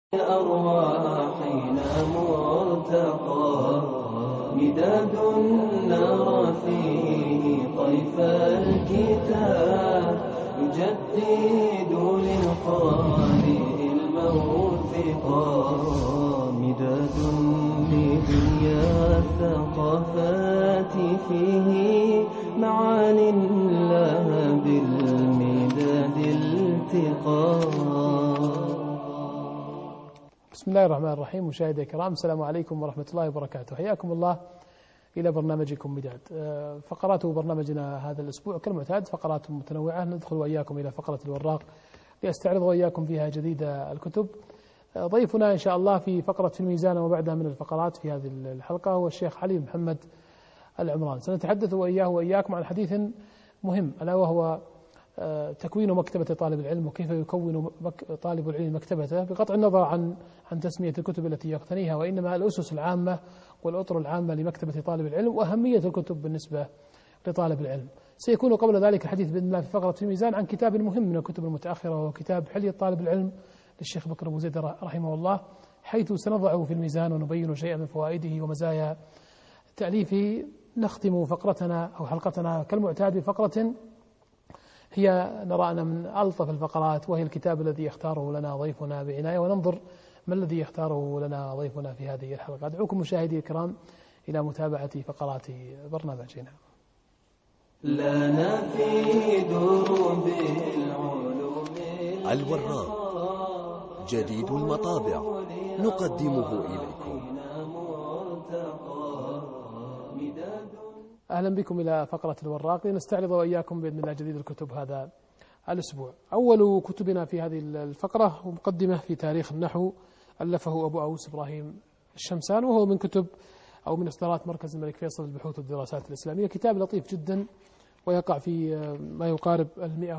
أرواحنا مرتقى مداد نرى فيه طيف الكتاب يجدد للقارئ الموثقا مداد لدنيا الثقافات فيه معان لها بالمداد التقى. بسم الله الرحمن الرحيم. مشاهدي الكرام، السلام عليكم ورحمة الله وبركاته. حياكم الله إلى برنامجكم مداد. فقرات برنامجنا هذا الأسبوع كالمعتاد فقرات متنوعة، ندخل وإياكم إلى فقرة الوراق لأستعرض وإياكم فيها جديد الكتب. ضيفنا إن شاء الله في فقرة في الميزان وبعدها من الفقرات في هذه الحلقة هو الشيخ علي محمد العمران. سنتحدث وإياه وإياكم عن حديث مهم، ألا وهو تكوين مكتبة طالب العلم وكيف يكون طالب العلم مكتبته، بقطع النظر عن تسمية الكتب التي يقتنيها، وإنما الأسس العامة والأطر العامة لمكتبة طالب العلم وأهمية الكتب بالنسبة لطالب العلم. سيكون قبل ذلك الحديث بإذن الله في فقرة في الميزان عن كتاب مهم من الكتب المتأخرة، وهو كتاب حلية طالب العلم للشيخ بكر أبو زيد رحمه الله، حيث سنضعه في الميزان ونبين شيئا من فوائده ومزايا تأليفه. نختم فقرتنا أو حلقتنا كالمعتاد بفقرة هي نرى أن من ألطف الفقرات، وهي الكتاب الذي يختاره لنا ضيفنا بعناية، وننظر ما الذي يختاره لنا ضيفنا في هذه الحلقة. أدعوكم مشاهدي الكرام إلى متابعة فقرات برنامجنا. لنا في دروب العلوم الوراق جديد المطابع نقدمه إليكم. أهلا بكم إلى فقرة الوراق لنستعرض وإياكم بإذن الله جديد الكتب هذا الأسبوع. أول كتبنا في هذه الفقرة مقدمة في تاريخ النحو، ألفه أبو أوس إبراهيم الشمسان، وهو من كتب أو من إصدارات مركز الملك فيصل للبحوث والدراسات الإسلامية. كتاب لطيف جدا ويقع في ما يقارب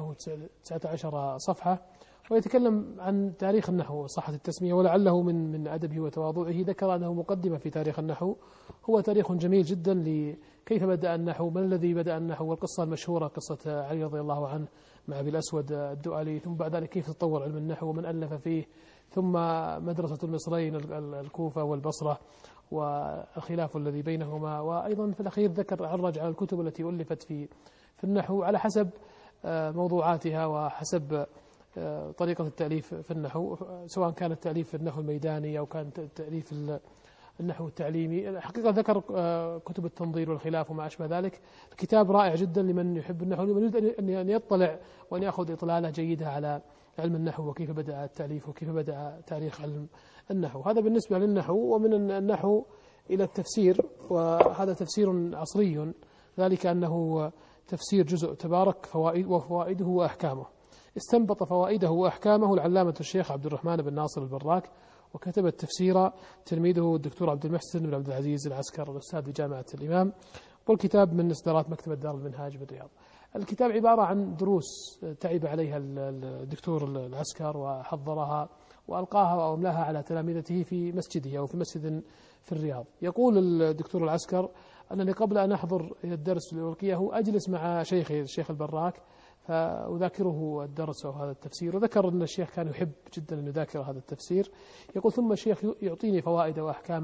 119 صفحة، ويتكلم عن تاريخ النحو وصحة التسمية، ولعله من أدبه وتواضعه ذكر أنه مقدمة في تاريخ النحو. هو تاريخ جميل جدا لكيف بدأ النحو، من الذي بدأ النحو، والقصة المشهورة قصة علي رضي الله عنه مع أبي الأسود الدؤلي، ثم بعد ذلك كيف تطور علم النحو ومن ألف فيه، ثم مدرسة المصريين الكوفة والبصرة والخلاف الذي بينهما، وأيضا في الأخير عرج على الكتب التي ألفت في النحو على حسب موضوعاتها وحسب طريقة التأليف في النحو، سواء كان التأليف في النحو الميداني أو كان التأليف النحو التعليمي. الحقيقة ذكر كتب التنظير والخلاف وما أشبه ذلك. الكتاب رائع جدا لمن يحب النحو، لمن يريد أن يطلع وأن يأخذ إطلالة جيدة على علم النحو وكيف بدأ التأليف وكيف بدأ تاريخ علم النحو. هذا بالنسبة للنحو. ومن النحو إلى التفسير، وهذا تفسير عصري، ذلك أنه تفسير جزء تبارك وفوائده وأحكامه. استنبط فوائده وأحكامه العلامة الشيخ عبد الرحمن بن ناصر البراك، وكتب التفسير تلميذه الدكتور عبد المحسن بن عبد العزيز العسكر الأستاذ بجامعة الإمام، والكتاب من إصدارات مكتبة دار المنهاج بالرياض. الكتاب عبارة عن دروس تعب عليها الدكتور العسكر وحضرها وألقاها وأملاها على تلامذته في مسجده أو في مسجد في الرياض. يقول الدكتور العسكر أنني قبل أن أحضر إلى الدرس لألقيه أجلس مع شيخي الشيخ البراك فأذاكره الدرس أو هذا التفسير، وذكر أن الشيخ كان يحب جدا أن يذاكر هذا التفسير. يقول ثم الشيخ يعطيني فوائد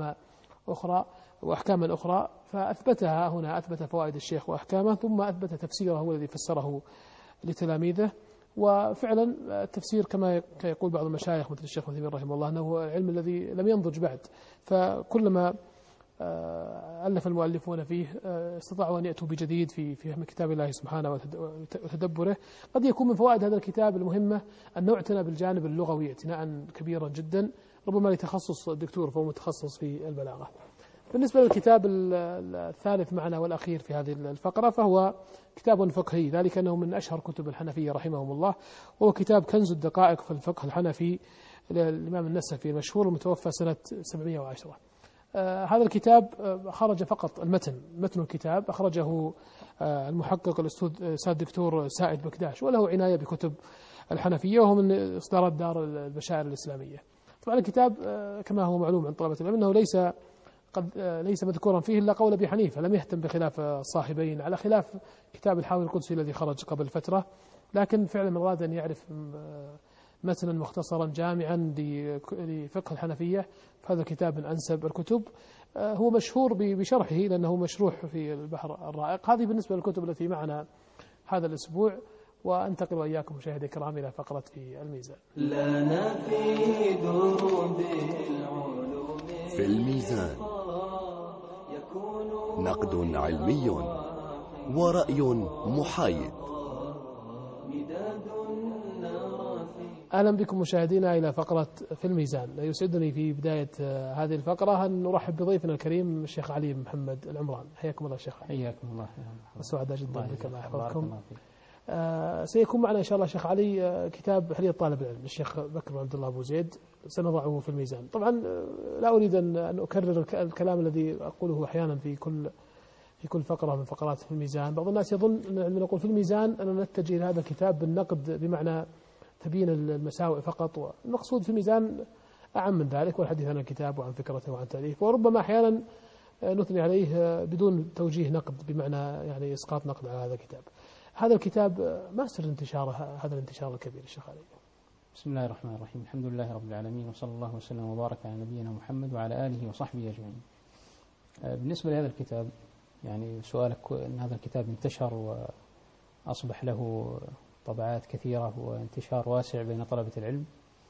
وأحكاما أخرى فأثبتها هنا، أثبت فوائد الشيخ وأحكامه، ثم أثبت تفسيره هو الذي فسره لتلاميذه. وفعلا التفسير كما يقول بعض المشايخ مثل الشيخ مثيمين رحمه الله أنه العلم الذي لم ينضج بعد، فكلما ألف المؤلفون فيه استطاعوا أن يأتوا بجديد في فهم كتاب الله سبحانه وتدبره. قد يكون من فوائد هذا الكتاب المهمة أن نعتنى بالجانب اللغوي اعتناء كبيرا جدا، ربما لتخصص الدكتور فهو متخصص في البلاغة. بالنسبة للكتاب الثالث معنا والأخير في هذه الفقرة فهو كتاب فقهي، ذلك أنه من أشهر كتب الحنفية رحمهم الله، وهو كتاب كنز الدقائق في الفقه الحنفي للإمام النسفي المشهور المتوفى سنة 710. هذا الكتاب خرج فقط متن الكتاب أخرجه المحقق الأستاذ الدكتور سائد بكداش، وله عناية بكتب الحنفية، وهو من إصدارات دار البشائر الإسلامية. طبعا الكتاب كما هو معلوم عن طلبة العلم أنه ليس مذكورا فيه إلا قول أبي حنيفة، لم يهتم بخلاف الصاحبين، على خلاف كتاب الحاوي القدسي الذي خرج قبل فترة. لكن فعلا من أراد أن يعرف متنا مختصرا جامعا لفقه الحنفية، فهذا كتاب من أنسب الكتب. هو مشهور بشرحه لأنه مشروح في البحر الرائق. هذه بالنسبة للكتب التي معنا هذا الأسبوع. وأنتقل وإياكم مشاهدي الكرام إلى فقرة في الميزان. لنا في دروب العلوم في الميزان نقد علمي ورأي محايد. أهلا بكم مشاهدينا إلى فقرة في الميزان. يسعدني في بداية هذه الفقرة أن نرحب بضيفنا الكريم الشيخ علي محمد العمران. حياكم الله شيخ علي. حياكم الله. وسعداء جدا بك، الله يحفظكم. سيكون معنا إن شاء الله شيخ علي كتاب حلية طالب العلم الشيخ بكر بن عبد الله أبو زيد، سنضعه في الميزان. طبعا لا أريد أن أكرر الكلام الذي أقوله أحيانا في كل فقرة من فقرات في الميزان. بعض الناس يظن أن عندما نقول في الميزان أن نتجه إلى هذا الكتاب بالنقد بمعنى تبيين المساوئ فقط، والمقصود في الميزان أعم من ذلك، والحديث عن الكتاب وعن فكرته وعن تأليفه، وربما أحيانا نثني عليه بدون توجيه نقد بمعنى يعني إسقاط نقد على هذا الكتاب. هذا الكتاب ما سر انتشاره هذا الانتشار الكبير الشيخ علي؟ بسم الله الرحمن الرحيم، الحمد لله رب العالمين، وصلى الله وسلم وبارك على نبينا محمد وعلى آله وصحبه أجمعين. بالنسبة لهذا الكتاب، يعني سؤالك أن هذا الكتاب انتشر وأصبح له طبعات كثيرة وانتشار واسع بين طلبة العلم،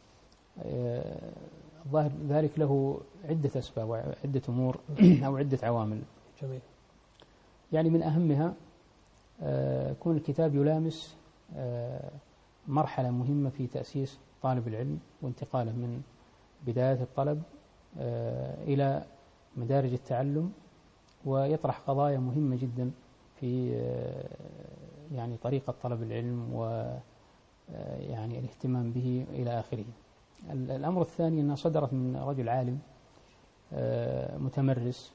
ظاهر ذلك له عدة أسباب وعدة أمور أو عدة عوامل. جميل. يعني من أهمها كون الكتاب يلامس مرحلة مهمة في تأسيس طالب العلم وانتقاله من بداية الطلب إلى مدارج التعلم، ويطرح قضايا مهمة جدا في يعني طريقة طلب العلم ويعني الاهتمام به إلى آخره. الأمر الثاني أنها صدرت من رجل عالم متمرس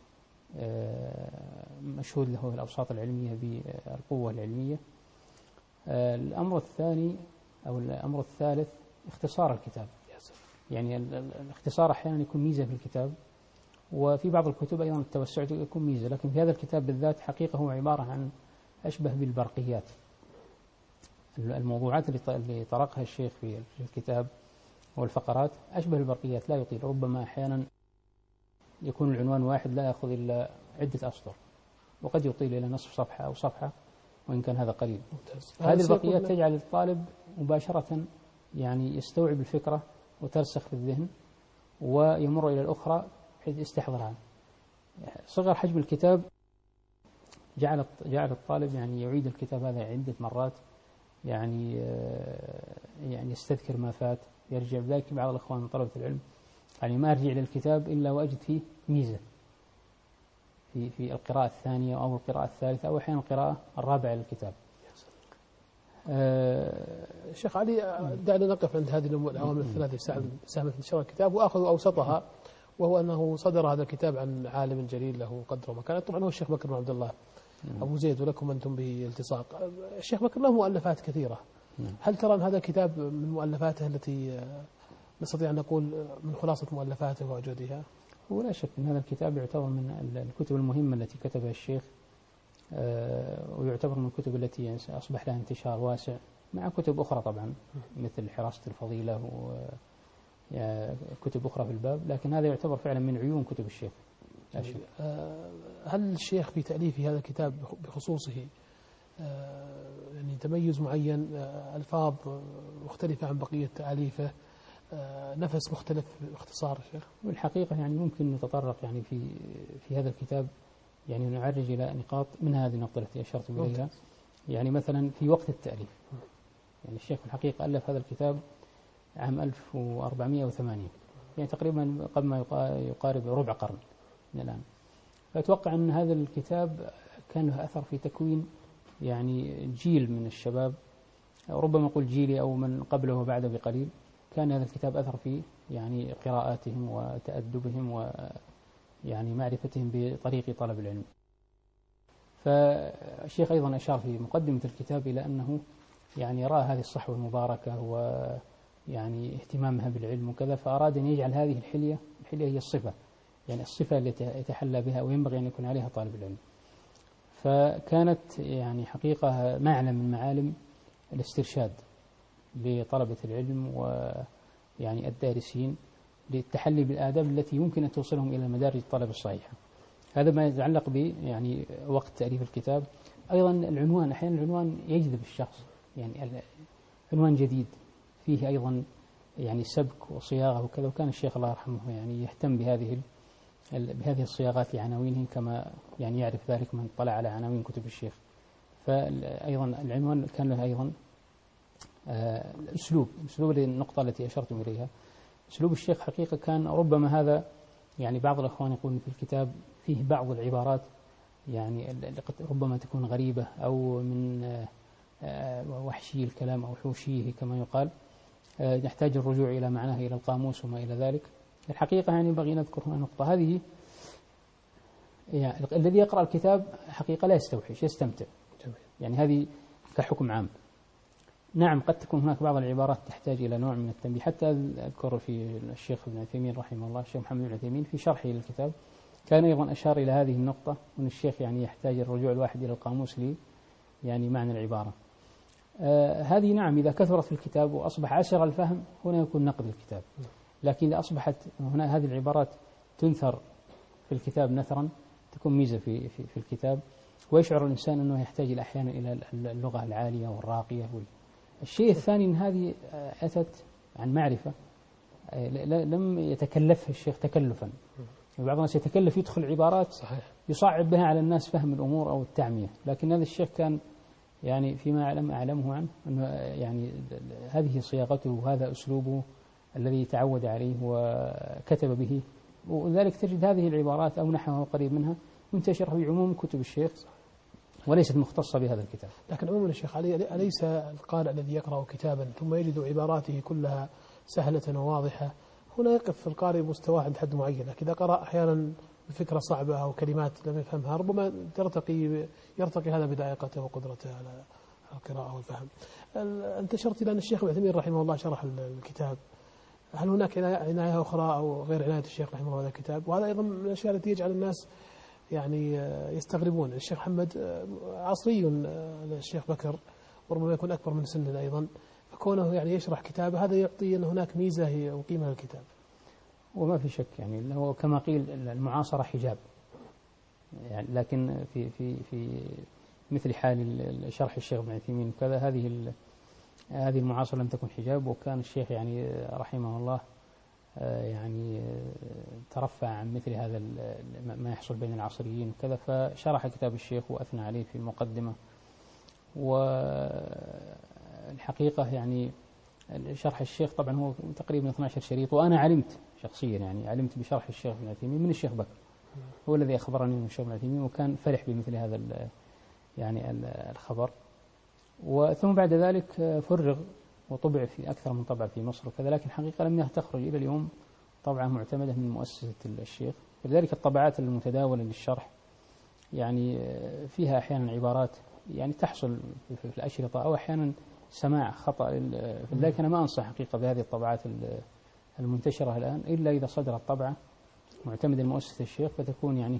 مشهود له الأوساط العلمية بالقوة العلمية. الأمر الثاني أو الأمر الثالث اختصار الكتاب. يعني الاختصار أحيانا يكون ميزة في الكتاب، وفي بعض الكتب أيضا التوسع يكون ميزة، لكن في هذا الكتاب بالذات حقيقة هو عبارة عن أشبه بالبرقيات. الموضوعات اللي طرقها الشيخ في الكتاب والفقرات أشبه البرقيات، لا يطيل، ربما أحيانا يكون العنوان واحد لا يأخذ إلا عدة أسطر، وقد يطيل إلى نصف صفحة أو صفحة وإن كان هذا قليل. هذه البرقيات تجعل الطالب مباشرة يعني يستوعب الفكرة وترسخ في الذهن ويمر إلى الأخرى بحيث يستحضرها. صغر حجم الكتاب جعل الطالب يعني يعيد الكتاب هذا عدة مرات، يعني يستذكر ما فات، يرجع. بذلك بعض الأخوان من طلبة العلم يعني ما أرجع للكتاب إلا وأجد فيه ميزة في القراءة الثانية أو القراءة الثالثة أو أحيانا القراءة الرابعة للكتاب. شيخ علي، دعنا نقف عند هذه العوامل الثلاثة ساهمت في انتشار الكتاب، وآخذ أوسطها، وهو أنه صدر هذا الكتاب عن عالم جليل له قدر ومكانة. طبعا هو الشيخ بكر بن عبد الله أبو زيد، ولكم أنتم به التصاق. الشيخ بكر له مؤلفات كثيرة. هل ترى أن هذا الكتاب من مؤلفاته التي نستطيع أن نقول من خلاصة مؤلفاته وأجودها؟ ولا شك أن هذا الكتاب يعتبر من الكتب المهمة التي كتبها الشيخ، ويعتبر من الكتب التي أصبح لها انتشار واسع مع كتب أخرى طبعا مثل حراسة الفضيلة وكتب أخرى في الباب، لكن هذا يعتبر فعلا من عيون كتب الشيخ. هل الشيخ في تأليف هذا الكتاب بخصوصه يعني تميز معين، ألفاظ مختلفة عن بقية تأليفه، نفس مختلف باختصار الشيخ؟ والحقيقة يعني ممكن نتطرق يعني في هذا الكتاب يعني نعرج إلى نقاط من هذه النقطة التي أشرت إليها. يعني مثلا في وقت التأليف، يعني الشيخ في الحقيقة ألف هذا الكتاب عام 1408، يعني تقريبا قبل ما يقارب ربع قرن من الآن. فأتوقع أن هذا الكتاب كان له أثر في تكوين يعني جيل من الشباب، ربما أقول جيلي أو من قبله وبعده بقليل، كان هذا الكتاب أثر في يعني قراءاتهم وتأدبهم ويعني معرفتهم بطريق طلب العلم. فالشيخ أيضا أشار في مقدمة الكتاب إلى أنه يعني رأى هذه الصحوة المباركة ويعني اهتمامها بالعلم وكذا، فأراد أن يجعل هذه الحلية هي الصفة، يعني الصفة التي يتحلى بها وينبغي أن يكون عليها طالب العلم. فكانت يعني حقيقة معنى من معالم الاسترشاد لطلبة العلم ويعني الدارسين للتحلي بالآداب التي يمكن أن توصلهم إلى مدارج الطلب الصحيحة. هذا ما يتعلق ب يعني وقت تأليف الكتاب. أيضا العنوان، أحيانا العنوان يجذب الشخص، يعني عنوان جديد فيه أيضا يعني سبك وصياغة وكذا، وكان الشيخ الله يرحمه يعني يهتم بهذه الصياغات لعناوينه كما يعني يعرف ذلك من طلع على عناوين كتب الشيخ. فأيضا العنوان كان له أيضا أسلوب النقطة التي أشرت إليها. أسلوب الشيخ حقيقة كان ربما هذا يعني بعض الأخوان يقولون في الكتاب فيه بعض العبارات يعني ربما تكون غريبة أو من وحشي الكلام أو حوشيه كما يقال، يحتاج الرجوع إلى معناه إلى القاموس وما إلى ذلك. الحقيقة يعني بغي نذكر هنا نقطة، هذه يعني الذي يقرأ الكتاب حقيقة لا يستوحش، يستمتع، يعني هذه كحكم عام. نعم قد تكون هناك بعض العبارات تحتاج إلى نوع من التنبيه، حتى أذكر في الشيخ ابن عثيمين رحمه الله، الشيخ محمد بن عثيمين في شرحه للكتاب كان أيضا أشار إلى هذه النقطة، أن الشيخ يعني يحتاج الرجوع الواحد إلى القاموس لي يعني معنى العبارة. هذه نعم إذا كثرت في الكتاب وأصبح عسر الفهم هنا يكون نقد الكتاب، لكن إذا أصبحت هنا هذه العبارات تنثر في الكتاب نثرا تكون ميزة في الكتاب، ويشعر الإنسان أنه يحتاج أحيانا إلى اللغة العالية والراقية. الشيء الثاني أن هذه أتت عن معرفة لم يتكلفها الشيخ تكلفا، بعض الناس يتكلف يدخل عبارات صحيح يصعب بها على الناس فهم الأمور أو التعمية، لكن هذا الشيخ كان يعني فيما أعلمه عنه أنه يعني هذه صياغته وهذا أسلوبه الذي تعود عليه وكتب به، وذلك تجد هذه العبارات أو نحوها قريب منها منتشرة في عموم كتب الشيخ وليست مختصة بهذا الكتاب. لكن عموما الشيخ أليس القارئ الذي يقرأ كتابا ثم يجد عباراته كلها سهلة وواضحة، هنا يقف القارئ مستواه عند حد معين، لكن إذا قرأ أحيانا بفكرة صعبة أو كلمات لم يفهمها ربما يرتقي هذا بذائقته وقدرته على القراءة والفهم. أنت أشرت إلى أن الشيخ ابن عثيمين رحمه الله شرح الكتاب، هل هناك عناية أخرى أو غير عناية الشيخ رحمه الله هذا الكتاب؟ وهذا أيضا من الأشياء التي يجعل الناس يعني يستغربون. الشيخ محمد عصري الشيخ بكر وربما يكون أكبر من سن أيضا، فكونه يعني يشرح كتابه هذا يعطي أن هناك ميزة وقيمة للكتاب. وما في شك يعني هو كما قيل المعاصرة حجاب، يعني لكن في مثل حال شرح الشيخ ابن عثيمين وكذا هذه المعاصرة لم تكن حجاب، وكان الشيخ يعني رحمه الله يعني ترفع عن مثل هذا ما يحصل بين العصريين وكذا، فشرح كتاب الشيخ وأثنى عليه في المقدمة. والحقيقة يعني شرح الشيخ طبعا هو تقريبا 12 شريط، وأنا علمت شخصيا يعني علمت بشرح الشيخ ابن عثيمين من الشيخ بكر، هو الذي أخبرني من الشيخ ابن عثيمين وكان فرح بمثل هذا يعني الخبر. وثم بعد ذلك فرغ وطبع في أكثر من طبع في مصر وكذا، لكن حقيقة لم تخرج إلى اليوم طبعة معتمدة من مؤسسة الشيخ. ولذلك الطبعات المتداولة للشرح يعني فيها أحيانا عبارات يعني تحصل في الأشرطة أو أحيانا سماع خطأ، لذلك أنا ما أنصح حقيقة بهذه الطبعات المنتشرة الآن إلا إذا صدرت طبعة معتمدة لمؤسسة الشيخ، فتكون يعني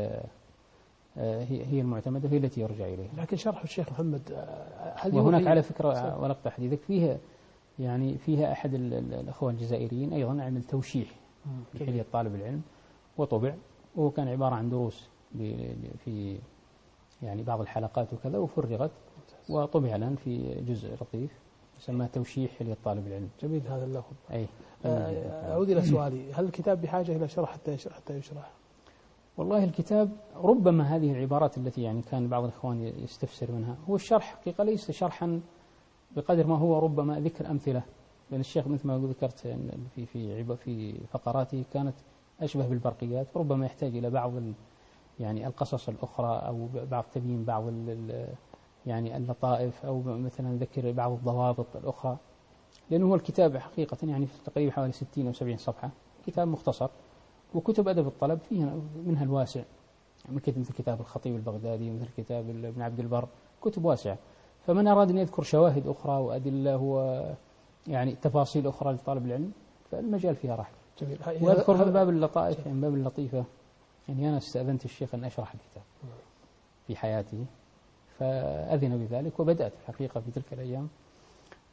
هي المعتمدة، هي التي يرجع إليها. لكن شرح الشيخ محمد وهناك على فكرة ولقطة حديثك فيها أحد الأخوة الجزائريين أيضا عمل توشيح لحلية طالب العلم وطبع، وهو كان عبارة عن دروس في يعني بعض الحلقات وكذا، وفرغت وطبع الآن في جزء لطيف يسمى توشيح حلية طالب العلم. جميل هذا اللفظ. أي أعود إلى سؤالي، هل الكتاب بحاجة إلى شرح حتى يشرح؟ والله الكتاب ربما هذه العبارات التي يعني كان بعض الإخوان يستفسر منها، هو الشرح حقيقة ليس شرحا بقدر ما هو ربما ذكر أمثلة، لأن الشيخ مثل ما ذكرت في فقراته كانت أشبه بالبرقيات، ربما يحتاج إلى بعض يعني القصص الأخرى أو بعض تبيين بعض يعني اللطائف، أو مثلا ذكر بعض الضوابط الأخرى، لأنه هو الكتاب حقيقة يعني تقريبا حوالي 60 أو 70 صفحة، كتاب مختصر. وكتب أدب الطلب فيها منها الواسع، مثل كتاب الخطيب البغدادي، مثل كتاب ابن عبد البر، كتب واسعة. فمن أراد أن يذكر شواهد أخرى وأدلة ويعني تفاصيل أخرى لطالب العلم فالمجال فيها رحب. جميل. وأذكر من باب اللطائف من باب اللطيفة، يعني أنا استأذنت الشيخ أن أشرح الكتاب في حياته، فأذن بذلك وبدأت الحقيقة في تلك الأيام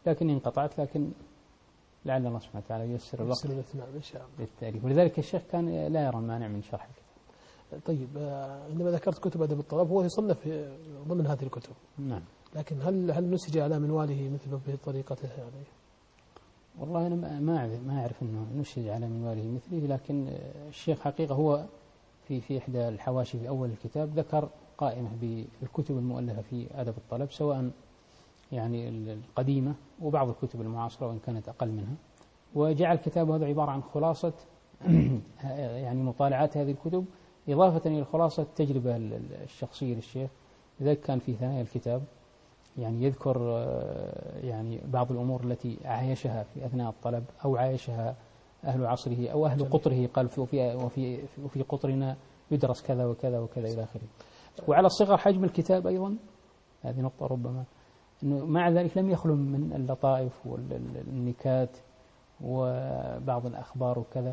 لكني انقطعت، لكن لعل الله سبحانه وتعالى ييسر الوقت يسلم الإتمام إن شاء الله. للتأليف. ولذلك الشيخ كان لا يرى المانع من شرح الكتاب. طيب عندما ذكرت كتب أدب الطلب هو يصنف ضمن هذه الكتب، نعم. لكن هل نسج على منواله مثله بطريقته يعني؟ والله أنا ما أعرف أنه نشج على منواله مثله، لكن الشيخ حقيقة هو في إحدى الحواشي في أول الكتاب ذكر قائمة بالكتب المؤلفة في أدب الطلب، سواء يعني القديمة وبعض الكتب المعاصرة وإن كانت أقل منها، وجعل كتابه هذا عبارة عن خلاصة يعني مطالعات هذه الكتب، إضافة إلى خلاصة التجربة الشخصية للشيخ. لذلك كان في ثنايا الكتاب يعني يذكر يعني بعض الأمور التي عايشها في أثناء الطلب أو عايشها أهل عصره أو أهل قطره، قال وفي قطرنا يدرس كذا وكذا وكذا إلى آخره. وعلى صغر حجم الكتاب أيضا، هذه نقطة ربما، أنه مع ذلك لم يخلو من اللطائف والنكات وبعض الأخبار وكذا.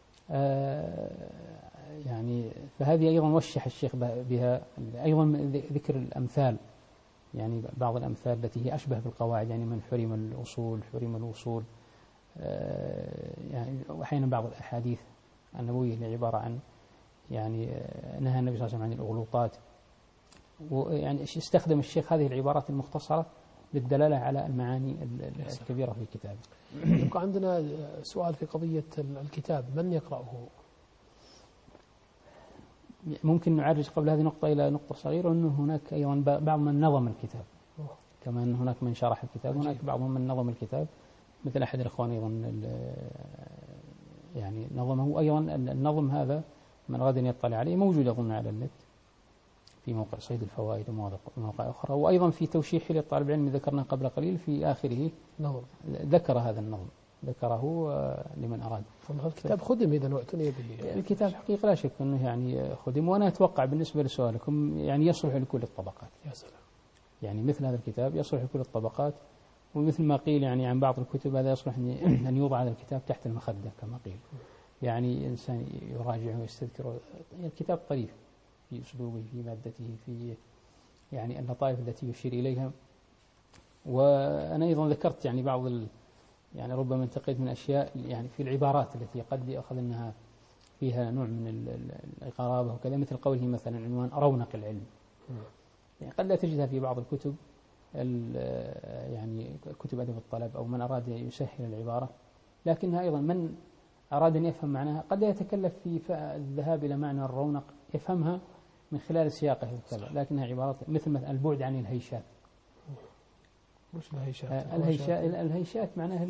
يعني فهذه أيضا وشح الشيخ بها، أيضا ذكر الأمثال، يعني بعض الأمثال التي هي أشبه بالقواعد، يعني من حرم الأصول حرم الوصول، يعني وأحيانا بعض الأحاديث النبوية اللي عبارة عن يعني نهى النبي صلى الله عليه وسلم عن الأغلوطات. ويعني استخدم الشيخ هذه العبارات المختصرة للدلالة على المعاني الكبيرة في كتابه. يبقى عندنا سؤال في قضية الكتاب، من يقرأه؟ ممكن نعرج قبل هذه النقطة إلى نقطة صغيرة، أنه هناك أيضا بعض من نظم الكتاب، كما أن هناك من شرح الكتاب، هناك بعضهم من نظم الكتاب، مثل أحد الإخوان أيضا يعني نظمه. أيضا النظم هذا من أراد أن يطلع عليه موجود أظن على النت في موقع صيد الفوائد ومواقع أخرى. وأيضا في توشيح للطالب العلم ذكرنا قبل قليل في آخره نظم ذكر هذا النظم، ذكره لمن أراد. الكتاب خدم إذا واعتني به. الكتاب حقيقة لا شك أنه يعني خدم، وأنا أتوقع بالنسبة لسؤالكم يعني يصلح لكل الطبقات. يا سلام. يعني مثل هذا الكتاب يصلح لكل الطبقات، ومثل ما قيل يعني عن بعض الكتب هذا يصلح أن يوضع هذا الكتاب تحت المخدة كما قيل، يعني إنسان يراجعه ويستذكره. الكتاب طريف في أسلوبه، في مادته، في يعني اللطائف التي يشير إليها. وأنا أيضا ذكرت يعني بعض يعني ربما انتقيت من أشياء يعني في العبارات التي قد يأخذ أنها فيها نوع من الغرابة وكذا، مثل قوله مثلا عنوان رونق العلم، يعني قد لا تجدها في بعض الكتب يعني كتب أدب الطلب أو من أراد يسهل العبارة، لكنها أيضا من أراد أن يفهم معناها قد يتكلف في الذهاب إلى معنى الرونق يفهمها من خلال سياقه وكذا، لكنها عبارات مثل البعد عن الهيشات. وش الهيشات؟ الهيشات معناها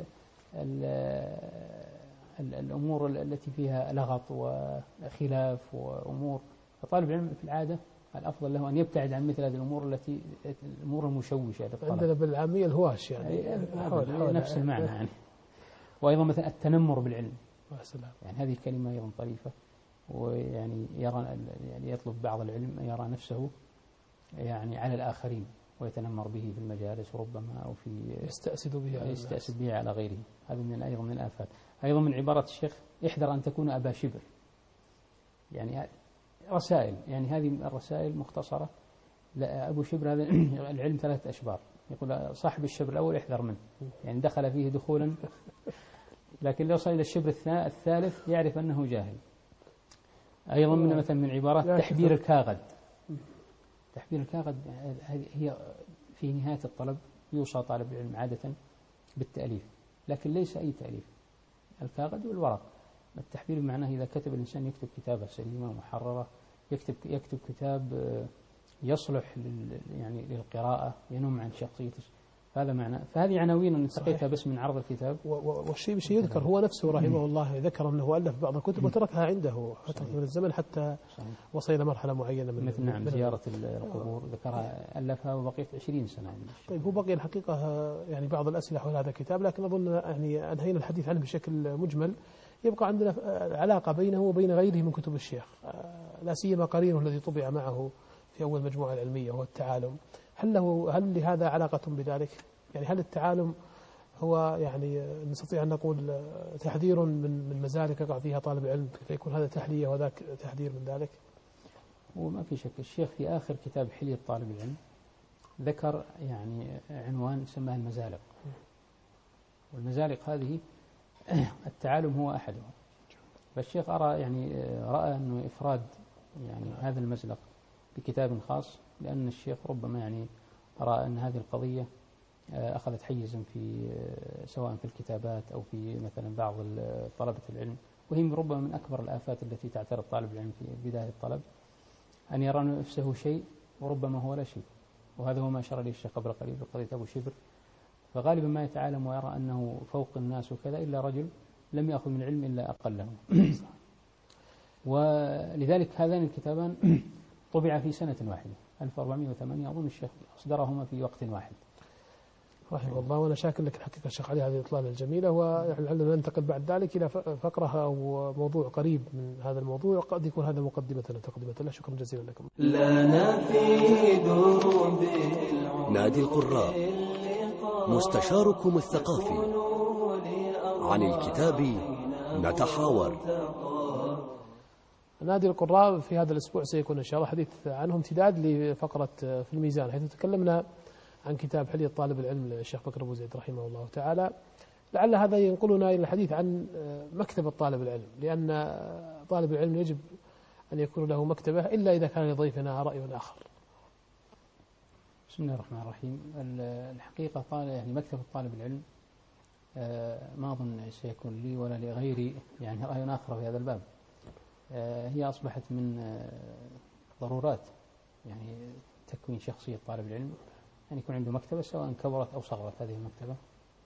الأمور التي فيها لغط وخلاف وأمور، فطالب العلم في العادة الأفضل له أن يبتعد عن مثل هذه الأمور الأمور المشوشة للطلب. عندنا بالعامية الهواش يعني حول نفس المعنى يعني. وأيضا مثلا التنمر بالعلم، يعني هذه كلمة أيضا طريفة، ويعني يرى يعني يطلب بعض العلم يرى نفسه يعني على الآخرين ويتنمر به في المجالس وربما أو في يستأسد به على غيره. هذا أيضا من الآفات. أيضا من عبارة الشيخ احذر أن تكون أبا شبر، يعني رسائل، يعني هذه الرسائل مختصرة. أبو شبر هذا العلم 3 أشبار، يقول صاحب الشبر الأول احذر منه، يعني دخل فيه دخولا، لكن لو وصل إلى الشبر الثالث يعرف أنه جاهل. أيضا من مثلا من عبارات تحبير الكاغد. تحبير الكاغد هي في نهاية الطلب يوصى طالب العلم عادة بالتأليف، لكن ليس أي تأليف، الكاغد والورق. التحبير بمعناه إذا كتب الإنسان يكتب كتابة سليمة ومحررة، يكتب كتاب يصلح يعني للقراءة، ينم عن شخصيته، هذا معنى. فهذه عناوين انتقيتها بس من عرض الكتاب. والشيء يذكر هو نفسه رحمه الله ذكر أنه ألف بعض الكتب وتركها عنده فترة من الزمن حتى وصل إلى مرحلة معينة من مثل نعم زيارة القبور ذكرها ألفها وبقيت 20 سنة. طيب هو بقي الحقيقة يعني بعض الأسئلة حول هذا الكتاب، لكن أظن يعني أنهينا الحديث عنه بشكل مجمل. يبقى عندنا علاقة بينه وبين غيره من كتب الشيخ، لا سيما قرينه الذي طبع معه في أول مجموعة العلمية وهو التعالم. هل لهذا علاقة بذلك؟ يعني هل التعالم هو يعني نستطيع أن نقول تحذير من مزالق يقع فيها طالب العلم، فيكون هذا تحلية وذاك تحذير من ذلك؟ وما في شك الشيخ في آخر كتاب حلية طالب العلم ذكر يعني عنوان سماه المزالق، والمزالق هذه التعالم هو أحدها. فالشيخ رأى أنه إفراد يعني هذا المزلق بكتاب خاص، لأن الشيخ ربما يعني رأى أن هذه القضية أخذت حيزا في سواء في الكتابات أو في مثلا بعض طلبة العلم، وهي ربما من أكبر الآفات التي تعترض طالب العلم في بداية الطلب، أن يرى نفسه شيء وربما هو لا شيء. وهذا هو ما أشار إليه الشيخ قبل قليل بقضية أبو شبر. فغالبا ما يتعالم ويرى أنه فوق الناس وكذا إلا رجل لم يأخذ من العلم إلا أقله. ولذلك هذان الكتابان طبع في سنة واحدة 1408 أظن الشيخ أصدرهما في وقت واحد رحمه الله. وأنا شاكر لك الحقيقة الشيخ علي هذه الإطلالة الجميلة، ولعلنا ننتقل بعد ذلك إلى فقرة أو موضوع قريب من هذا الموضوع، قد يكون هذا مقدمة تقدمة له. شكرا جزيلا لكم. لنا في دروب نادي القراء، مستشاركم الثقافي. عن الكتاب نتحاور. نادي القراء في هذا الأسبوع سيكون إن شاء الله حديث عنه امتداد لفقرة في الميزان، حيث تكلمنا عن كتاب حلية طالب العلم للشيخ بكر أبو زيد رحمه الله تعالى. لعل هذا ينقلنا إلى الحديث عن مكتبة طالب العلم، لأن طالب العلم يجب أن يكون له مكتبة إلا إذا كان لضيفنا رأي آخر. بسم الله الرحمن الرحيم. الحقيقة يعني مكتبة طالب العلم ما أظن سيكون لي ولا لغيري يعني رأي آخر في هذا الباب. هي أصبحت من ضرورات يعني تكوين شخصية طالب العلم أن يكون عنده مكتبة، سواء كبرت أو صغرت هذه المكتبة.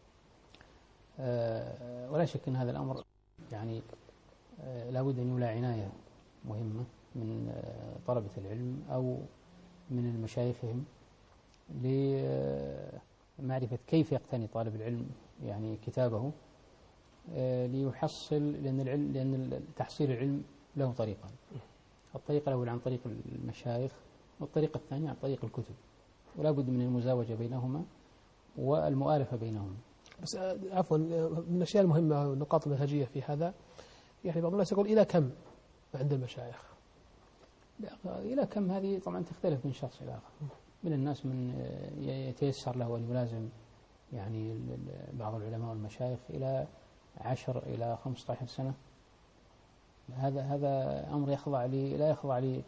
ولا شك أن هذا الأمر يعني لا بد أن يولى عناية مهمة من طلبة العلم أو من مشايخهم لمعرفة كيف يقتني طالب العلم يعني كتابه ليحصل، لأن تحصيل العلم له طريقان. الطريقة الأولى عن طريق المشايخ، والطريقة الثانية عن طريق الكتب، ولا بد من المزاوجة بينهما والمؤالفة بينهما. بس عفوا، من الأشياء المهمة والنقاط المنهجية في هذا، يعني بعض الناس يقول إلى كم عند المشايخ؟ إلى كم هذه طبعا تختلف من شخص إلى آخر. من الناس من يتيسر له أن يلازم يعني بعض العلماء والمشايخ إلى 10 إلى 15 سنة. هذا أمر لا يخضع لي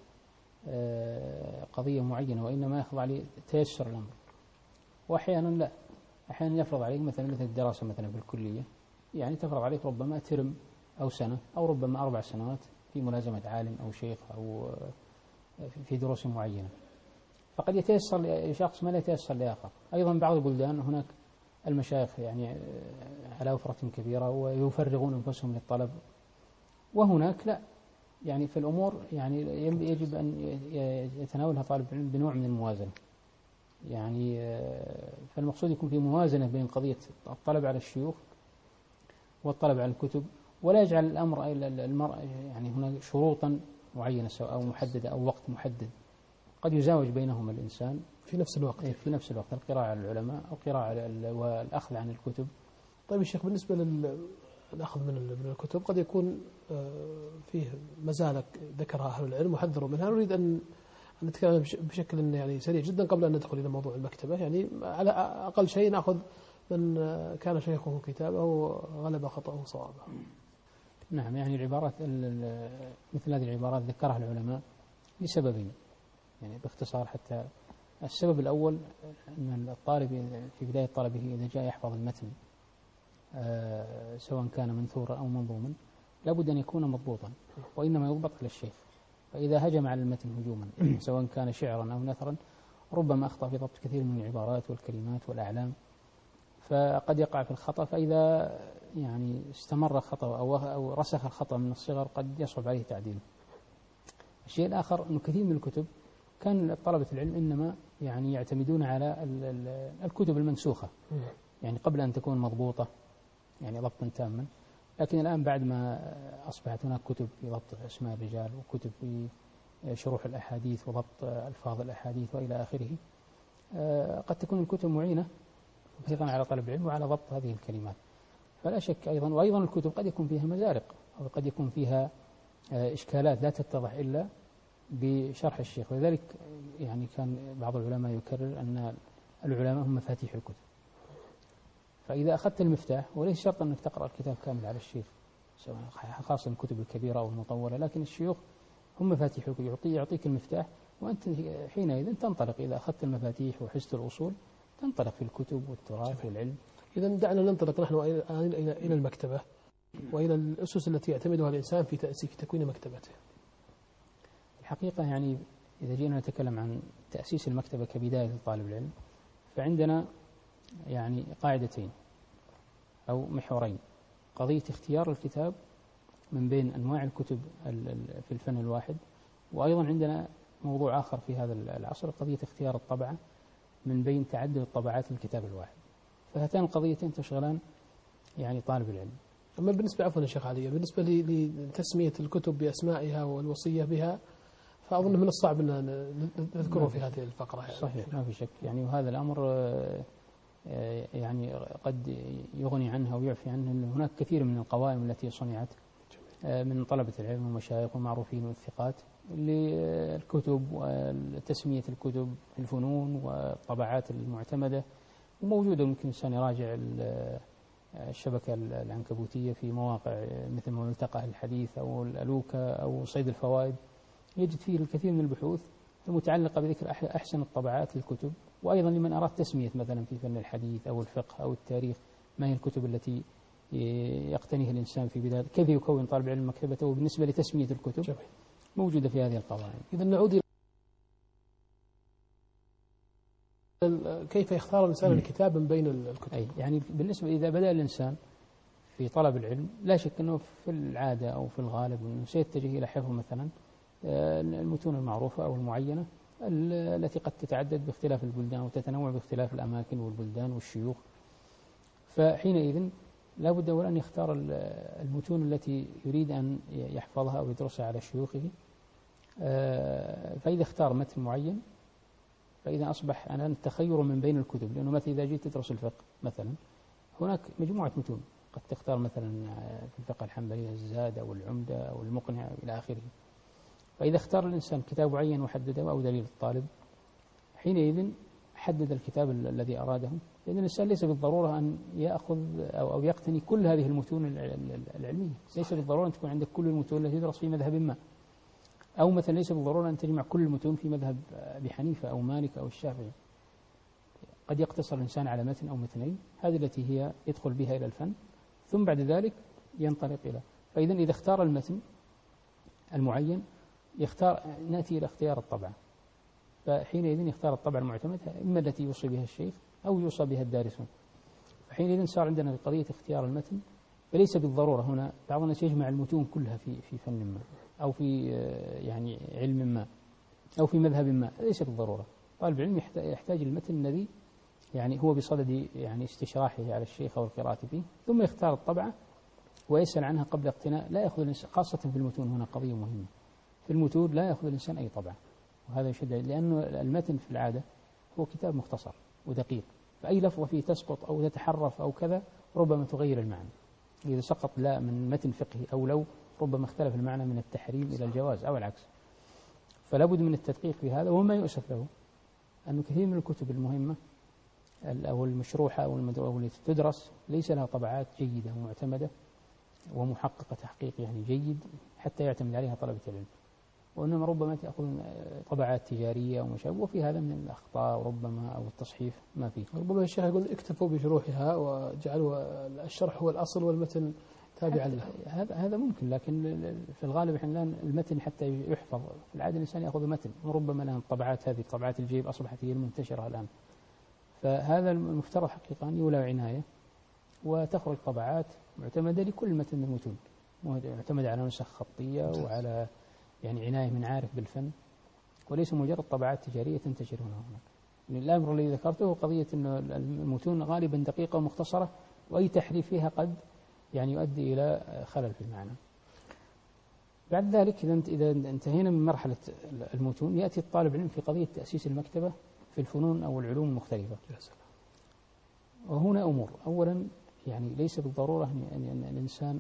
قضية معينة، وإنما يخضع لي تيسر الأمر. وأحيانا لا، أحيانا يفرض عليك مثل الدراسة مثلا في الكلية، يعني تفرض عليك ربما ترم أو سنة أو ربما 4 سنوات في ملازمة عالم أو شيخ أو في دروس معينة، فقد يتيسر لشخص ما لا يتيسر لآخر. أيضا بعض البلدان هناك المشايخ يعني على وفرة كبيرة ويفرغون أنفسهم للطلب، وهناك لا، يعني في الأمور يعني يجب أن يتناولها طالب العلم بنوع من الموازنة. يعني فالمقصود يكون في موازنة بين قضية الطلب على الشيوخ والطلب على الكتب، ولا يجعل الأمر المرء يعني هناك شروطا معينة أو محددة أو وقت محدد، قد يزاوج بينهما الإنسان في نفس الوقت. في نفس الوقت، القراءة على العلماء أو قراءة والأخذ عن الكتب. طيب يا شيخ، بالنسبة للأخذ من الكتب قد يكون فيه مزالق ذكرها أهل العلم وحذروا منها. نريد أن نتكلم بشكل يعني سريع جدا قبل أن ندخل إلى موضوع المكتبة. يعني على أقل شيء نأخذ من كان شيخه كتابه غلب خطأه صوابه. نعم، يعني العبارات مثل هذه العبارات ذكرها العلماء لسببين يعني باختصار. حتى السبب الأول أن الطالب في بداية طلبه إذا جاء يحفظ المتن سواء كان منثورا أو منظوما لابد أن يكون مضبوطا، وإنما يضبط على الشيخ. فإذا هجم على المتن هجوما سواء كان شعرا أو نثرا ربما أخطأ في ضبط كثير من العبارات والكلمات والأعلام، فقد يقع في الخطأ. فإذا يعني استمر خطأ أو رسخ الخطأ من الصغر قد يصعب عليه تعديله. الشيء الآخر أنه كثير من الكتب كان طلبة العلم إنما يعني يعتمدون على الكتب المنسوخة، يعني قبل أن تكون مضبوطة يعني ضبطا تاما. لكن الآن بعد ما أصبحت هناك كتب في ضبط أسماء الرجال وكتب في شروح الأحاديث وضبط ألفاظ الأحاديث وإلى آخره، قد تكون الكتب معينة أيضا على طلب العلم وعلى ضبط هذه الكلمات. فلا شك أيضا، وأيضا الكتب قد يكون فيها مزارق أو قد يكون فيها إشكالات لا تتضح إلا بشرح الشيخ. ولذلك يعني كان بعض العلماء يكرر أن العلماء هم مفاتيح الكتب، فإذا أخذت المفتاح، وليس شرط أنك تقرأ الكتاب كامل على الشيخ سواء خاصة الكتب الكبيرة أو المطولة، لكن الشيوخ هم مفاتيحك، يعطيك المفتاح، وأنت حينئذ تنطلق. إذا أخذت المفاتيح وحزت الأصول تنطلق في الكتب والتراث والعلم. إذا دعنا ننطلق نحن إلى المكتبة وإلى الأسس التي يعتمدها الإنسان في تكوين مكتبته. الحقيقة يعني إذا جينا نتكلم عن تأسيس المكتبة كبداية لطالب العلم، فعندنا يعني قاعدتين أو محورين: قضية اختيار الكتاب من بين أنواع الكتب في الفن الواحد، وأيضا عندنا موضوع آخر في هذا العصر، قضية اختيار الطبعة من بين تعدد الطبعات للكتاب الواحد. فهاتان القضيتين تشغلان يعني طالب العلم. أما بالنسبة عفوا يا شيخ علي، بالنسبة لتسمية الكتب بأسمائها والوصية بها، فأظن من الصعب أن نذكره في هذه الفقرة. صحيح، ما في شك يعني، وهذا الأمر يعني قد يغني عنها ويعفي عنه. أن هناك كثير من القوائم التي صنعت من طلبة العلم والمشايخ والمعروفين والثقات للكتب وتسمية الكتب في الفنون والطبعات المعتمدة، وموجودة. ممكن الإنسان يراجع الشبكة العنكبوتية في مواقع مثل ملتقى الحديث أو الألوكة أو صيد الفوائد، يجد فيه الكثير من البحوث المتعلقة بذكر أحسن الطبعات للكتب. وأيضا لمن أراد تسمية مثلا في فن الحديث أو الفقه أو التاريخ، ما هي الكتب التي يقتنيها الإنسان في بداية، كيف يكون طالب العلم مكتبته بالنسبة لتسمية الكتب، جميل. موجودة في هذه القوائم. إذا نعود إلى كيف يختار الإنسان الكتاب من بين الكتب. أي يعني بالنسبة إذا بدأ الإنسان في طلب العلم، لا شك أنه في العادة أو في الغالب أنه سيتجه إلى حفظ مثلا المتون المعروفة أو المعينة التي قد تتعدد باختلاف البلدان وتتنوع باختلاف الأماكن والبلدان والشيوخ. فحينئذ لا بد أن يختار المتون التي يريد أن يحفظها أو يدرسها على شيوخه. فإذا اختار متن معين، فإذا أصبح أنا التخير من بين الكتب، لأنه مثلا إذا جيت تدرس الفقه مثلا، هناك مجموعة متون، قد تختار مثلا في الفقه الحنبلي الزاد أو العمدة أو المقنع إلى آخره. فإذا اختار الإنسان كتاب معين وحدده أو دليل الطالب، حينئذ حدد الكتاب الذي أراده، لأن الإنسان ليس بالضرورة أن يأخذ أو يقتني كل هذه المتون العلمية. ليس بالضرورة أن تكون عندك كل المتون التي تدرس في مذهب ما، أو مثلا ليس بالضرورة أن تجمع كل المتون في مذهب أبي حنيفة أو مالك أو الشافعي. قد يقتصر الإنسان على متن أو متنين، هذه التي هي يدخل بها إلى الفن، ثم بعد ذلك ينطلق إلى. فإذا إذا اختار المتن المعين، نأتي إلى اختيار الطبعة. فحينئذ يختار الطبعة المعتمدة، إما التي يوصي بها الشيخ أو يوصى بها الدارسون. فحينئذ صار عندنا قضية اختيار المتن. فليس بالضرورة هنا بعض الناس يجمع المتون كلها في فن ما أو في يعني علم ما أو في مذهب ما، ليس بالضرورة. طالب العلم يحتاج المتن الذي يعني هو بصدد يعني استشراحه على الشيخ أو القراءة فيه، ثم يختار الطبعة ويسأل عنها قبل اقتناء. لا يأخذ الإنسان، خاصة في المتون، هنا قضية مهمة، في المتون لا يأخذ الإنسان أي طبعة، وهذا يشد، لأن المتن في العادة هو كتاب مختصر ودقيق، فأي لفظة فيه تسقط أو تتحرف أو كذا ربما تغير المعنى. إذا سقط لا من متن فقهي أو لو ربما اختلف المعنى من التحريم إلى الجواز أو العكس. فلا بد من التدقيق في هذا. وما يؤسف له أن كثير من الكتب المهمة أو المشروحة أو التي تدرس ليس لها طبعات جيدة ومعتمدة ومحققة تحقيق يعني جيد حتى يعتمد عليها طلبة العلم، وإنما ربما تأخذ طبعات تجارية ومشابه، وفي هذا من الأخطاء ربما أو التصحيف ما فيه. ربما الشيخ يقول اكتفوا بشروحها وجعلوا الشرح هو الأصل والمتن تابعا له. هذا ممكن، لكن في الغالب احنا المتن حتى يحفظ في العادة الإنسان يأخذ متن، وربما الآن الطبعات هذه طبعات الجيب أصبحت هي المنتشرة الآن. فهذا المفترض حقيقة أن يولى عناية وتخرج طبعات معتمدة لكل متن من المتون، معتمدة على نسخ خطية وعلى يعني عناية من عارف بالفن، وليس مجرد طبعات تجارية تنتشر هنا وهناك. الأمر الذي ذكرته هو قضية أن المتون غالبا دقيقة ومختصرة، وأي تحريف فيها قد يعني يؤدي إلى خلل في المعنى. بعد ذلك إذا انتهينا من مرحلة المتون، يأتي الطالب العلم في قضية تأسيس المكتبة في الفنون أو العلوم المختلفة. وهنا أمور، أولا يعني ليس بالضرورة أن الإنسان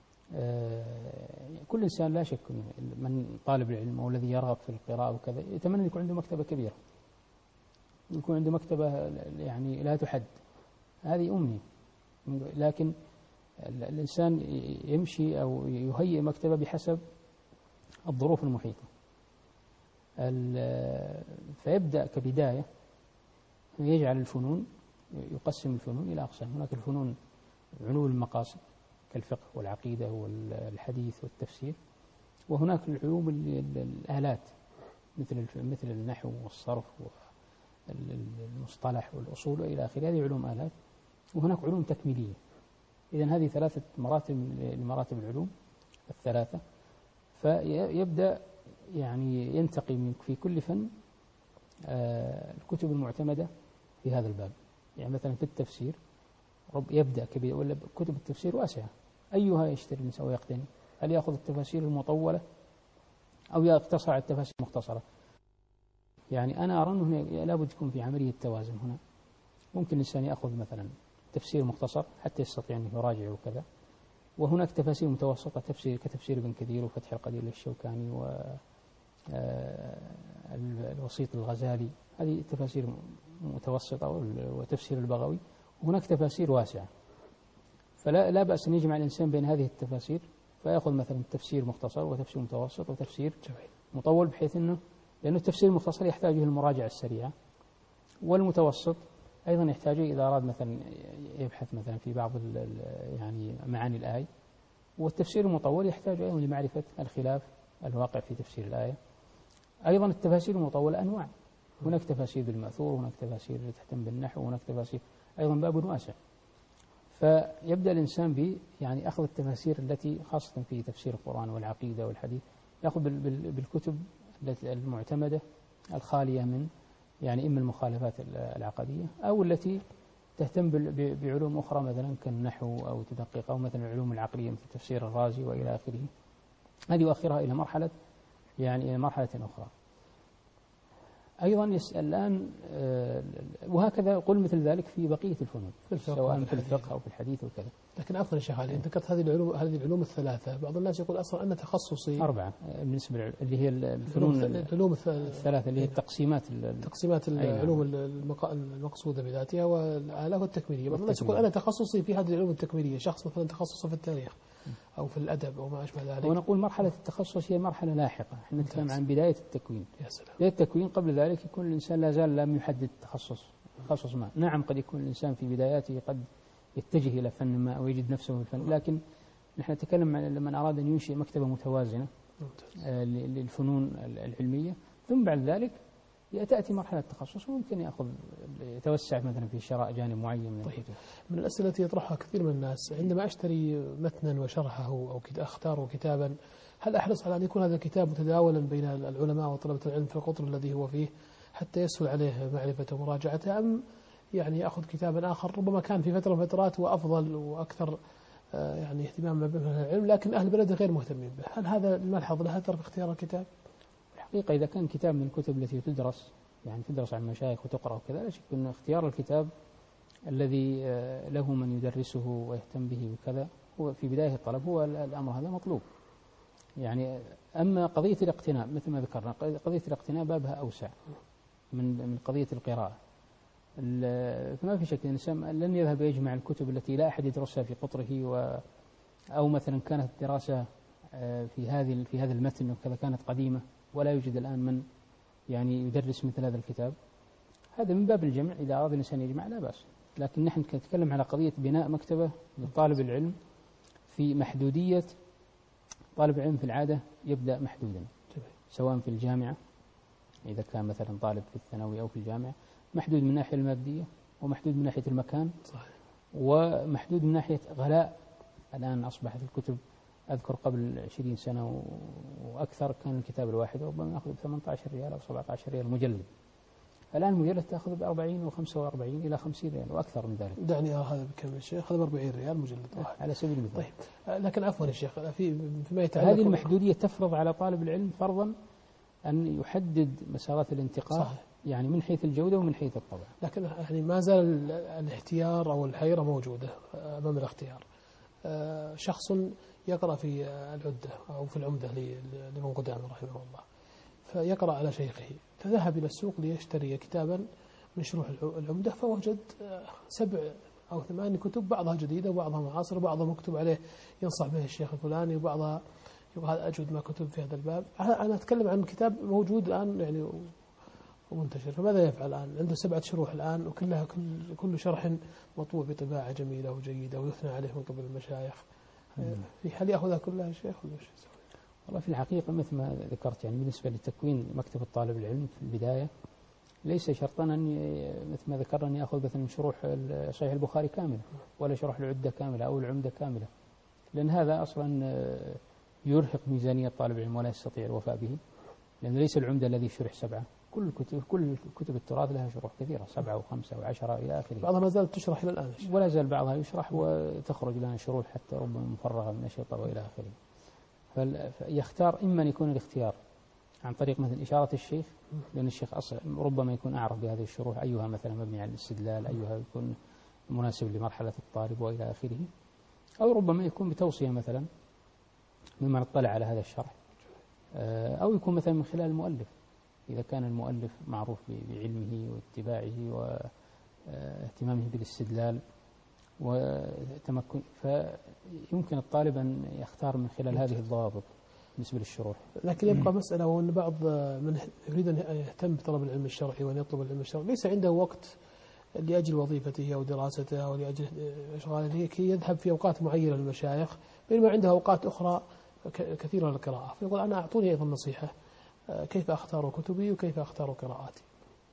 كل إنسان لا شك من طالب العلم أو الذي يرغب في القراءة وكذا يتمنى أن يكون عنده مكتبة كبيرة، يكون عنده مكتبة يعني لا تحد. هذه أمنية، لكن الإنسان يمشي أو يهيئ مكتبة بحسب الظروف المحيطة. فيبدأ كبداية يجعل الفنون، يقسم الفنون إلى أقسام. هناك الفنون علوم المقاصد كالفقه والعقيدة والحديث والتفسير، وهناك العلوم الآلات مثل النحو والصرف والمصطلح والأصول وإلى آخره، هذه علوم آلات. وهناك علوم تكميلية. إذن هذه ثلاثة مراتب لمراتب العلوم الثلاثة. فيبدأ يعني ينتقي في كل فن الكتب المعتمدة في هذا الباب. يعني مثلا في التفسير يبدأ كبير، ولا كتب التفسير واسعة، أيها يشتري الإنسان ويقتني؟ هل يأخذ التفاسير المطولة أو يقتصر على التفاسير المختصرة؟ يعني أنا أرى أنه لابد يكون في عملية توازن هنا. ممكن الإنسان يأخذ مثلا تفسير مختصر حتى يستطيع أن يراجع وكذا، وهناك تفاسير متوسطة كتفسير ابن كثير وفتح القدير للشوكاني والوسيط الغزالي، هذه تفاسير متوسطة، وتفسير البغوي. وهناك تفاسير واسعة، فلا بأس أن يجمع الإنسان بين هذه التفاسير، فيأخذ مثلا تفسير مختصر وتفسير متوسط وتفسير مطول، بحيث أنه لأنه التفسير المختصر يحتاجه المراجعة السريعة، والمتوسط أيضا يحتاجه إذا أراد مثلا يبحث مثلا في بعض يعني معاني الآية، والتفسير المطول يحتاج أيضا لمعرفة الخلاف الواقع في تفسير الآية. أيضا التفاسير المطولة أنواع، هناك تفاسير بالمأثور، وهناك تفاسير تهتم بالنحو، وهناك تفاسير أيضا باب واسع. فيبدأ الإنسان يعني أخذ التفاسير التي خاصة في تفسير القرآن والعقيدة والحديث، يأخذ بالكتب المعتمدة الخالية من يعني إما المخالفات العقدية أو التي تهتم بعلوم أخرى مثلا كالنحو أو تدقق، أو مثلا العلوم العقلية مثل تفسير الرازي وإلى آخره. هذه وآخرها إلى مرحلة يعني مرحلة أخرى. أيضا الآن وهكذا قل مثل ذلك في بقية الفنون، سواء في الفقه أو في الحديث وكذا. لكن عفوا يا شيخ علي، أنت ذكرت هذه العلوم الثلاثة. بعض الناس يقول أصلا أن تخصصي 4 بالنسبة اللي هي العلوم الثلاثة اللي هي تقسيمات العلوم المقصودة بذاتها والآلة والتكميلية. بعض الناس يقول أنا تخصصي في هذه العلوم التكميلية، شخص مثلا تخصصه في التاريخ أو في الأدب أو ما أشبه ذلك. ونقول مرحلة التخصص هي مرحلة لاحقة، احنا نتكلم عن بداية التكوين. يا سلام. بداية التكوين قبل ذلك يكون الإنسان لا زال لم يحدد تخصص ما. نعم قد يكون الإنسان في بداياته قد يتجه إلى فن ما أو يجد نفسه في الفن، لكن نحن نتكلم عن لمن أراد أن ينشئ مكتبة متوازنة للفنون العلمية، ثم بعد ذلك تأتي مرحلة التخصص، وممكن يتوسع مثلا في شراء جانب معين من الكتب. من الأسئلة التي يطرحها كثير من الناس، عندما أشتري متنا وشرحه أو أختار كتابا، هل أحرص على أن يكون هذا الكتاب متداولا بين العلماء وطلبة العلم في القطر الذي هو فيه حتى يسهل عليه معرفته ومراجعته، أم يعني يأخذ كتابا آخر ربما كان في فترة من الفترات وأفضل وأكثر يعني اهتماما به العلم، لكن أهل بلده غير مهتمين به؟ هل هذا الملحظ له أثر في اختيار الكتاب؟ الحقيقة إذا كان كتاب من الكتب التي تدرس عن المشايخ وتقرأ وكذا، لا شك أن اختيار الكتاب الذي له من يدرسه ويهتم به وكذا هو في بداية الطلب، هو الأمر هذا مطلوب. يعني أما قضية الاقتناء مثل ما ذكرنا، قضية الاقتناء بابها أوسع من قضية القراءة. فما في شك الإنسان لن يذهب يجمع الكتب التي لا أحد يدرسها في قطره، أو مثلا كانت الدراسة في هذا المتن وكذا كانت قديمة ولا يوجد الآن من يعني يدرس مثل هذا الكتاب. هذا من باب الجمع، إذا أراد الإنسان يجمع لا بأس. لكن نحن نتكلم على قضية بناء مكتبة لطالب العلم في محدودية. طالب العلم في العادة يبدأ محدودا، سواء في الجامعة إذا كان مثلا طالب في الثانوي أو في الجامعة، محدود من الناحية المادية، ومحدود من ناحية المكان، صحيح. ومحدود من ناحية غلاء. الآن أصبحت الكتب، أذكر قبل 20 سنة وأكثر كان الكتاب الواحد ربما يأخذ 18 ريال أو 17 ريال مجلد. الآن المجلد تأخذ ب40 و45 إلى 50 ريال وأكثر من ذلك. دعني هذا بكم يا شيخ، هذا ب40 ريال مجلد واحد على سبيل المثال. طيب، لكن عفوا يا شيخ، فيما يتعلق هذه المحدودية تفرض على طالب العلم فرضا أن يحدد مسارات الانتقاء، صحيح. يعني من حيث الجودة ومن حيث الطبع. لكن يعني ما زال الاحتيار أو الحيرة موجودة أمام الاختيار. شخص يقرأ في العدة أو في العمدة لابن قدامة رحمه الله، فيقرأ على شيخه، فذهب إلى السوق ليشتري كتابا من شروح العمدة، فوجد 7 أو 8 كتب، بعضها جديدة وبعضها معاصرة، وبعضها مكتوب عليه ينصح به الشيخ الفلاني، وبعضها يقول هذا أجود ما كتب في هذا الباب. أنا أتكلم عن كتاب موجود الآن يعني ومنتشر. فماذا يفعل الآن؟ عنده 7 شروح الآن، وكلها كل شرح مطبوع بطباعة جميلة وجيدة ويثنى عليه من قبل المشايخ. في هل يأخذها كلها يا شيخ ولا ايش يسوي؟ والله في الحقيقة مثل ما ذكرت، يعني بالنسبة لتكوين مكتبة طالب العلم في البداية ليس شرطا أن مثل ما ذكرنا أن يأخذ مثلا شروح صحيح البخاري كاملة، ولا شروح العدة كاملة أو العمدة كاملة، لأن هذا أصلا يرهق ميزانية طالب العلم ولا يستطيع الوفاء به، لأن ليس العمدة الذي شرح 7، كل كتب التراث لها شروح كثيرة 7 و5 و10 إلى آخره. بعضها ما زالت تشرح إلى الآن، ولا زال بعضها يشرح وتخرج لنا شروح حتى ربما مفرغة من أشياء وإلى آخره. فيختار إما أن يكون الاختيار عن طريق مثل إشارة الشيخ، لأن الشيخ أصلا ربما يكون أعرف بهذه الشروح أيها مثلا مبني على الاستدلال، أيها يكون مناسب لمرحلة الطالب وإلى آخره، أو ربما يكون بتوصية مثلا ممن اطلع على هذا الشرح، أو يكون مثلا من خلال المؤلف إذا كان المؤلف معروف بعلمه واتباعه واهتمامه بالاستدلال وتمكن، فيمكن الطالب أن يختار من خلال هذه الضوابط بالنسبة للشروح. لكن يبقى مسألة، وأن بعض من يريد أن يهتم بطلب العلم الشرعي وأن يطلب العلم الشرعي ليس عنده وقت لأجل وظيفته أو دراسته أو لأجل إشغاله كي يذهب في أوقات معينة للمشايخ، بينما عنده أوقات أخرى كثيرة للقراءة. فيقول أنا أعطوني أيضا نصيحة كيف أختار كتبي وكيف أختار قراءاتي.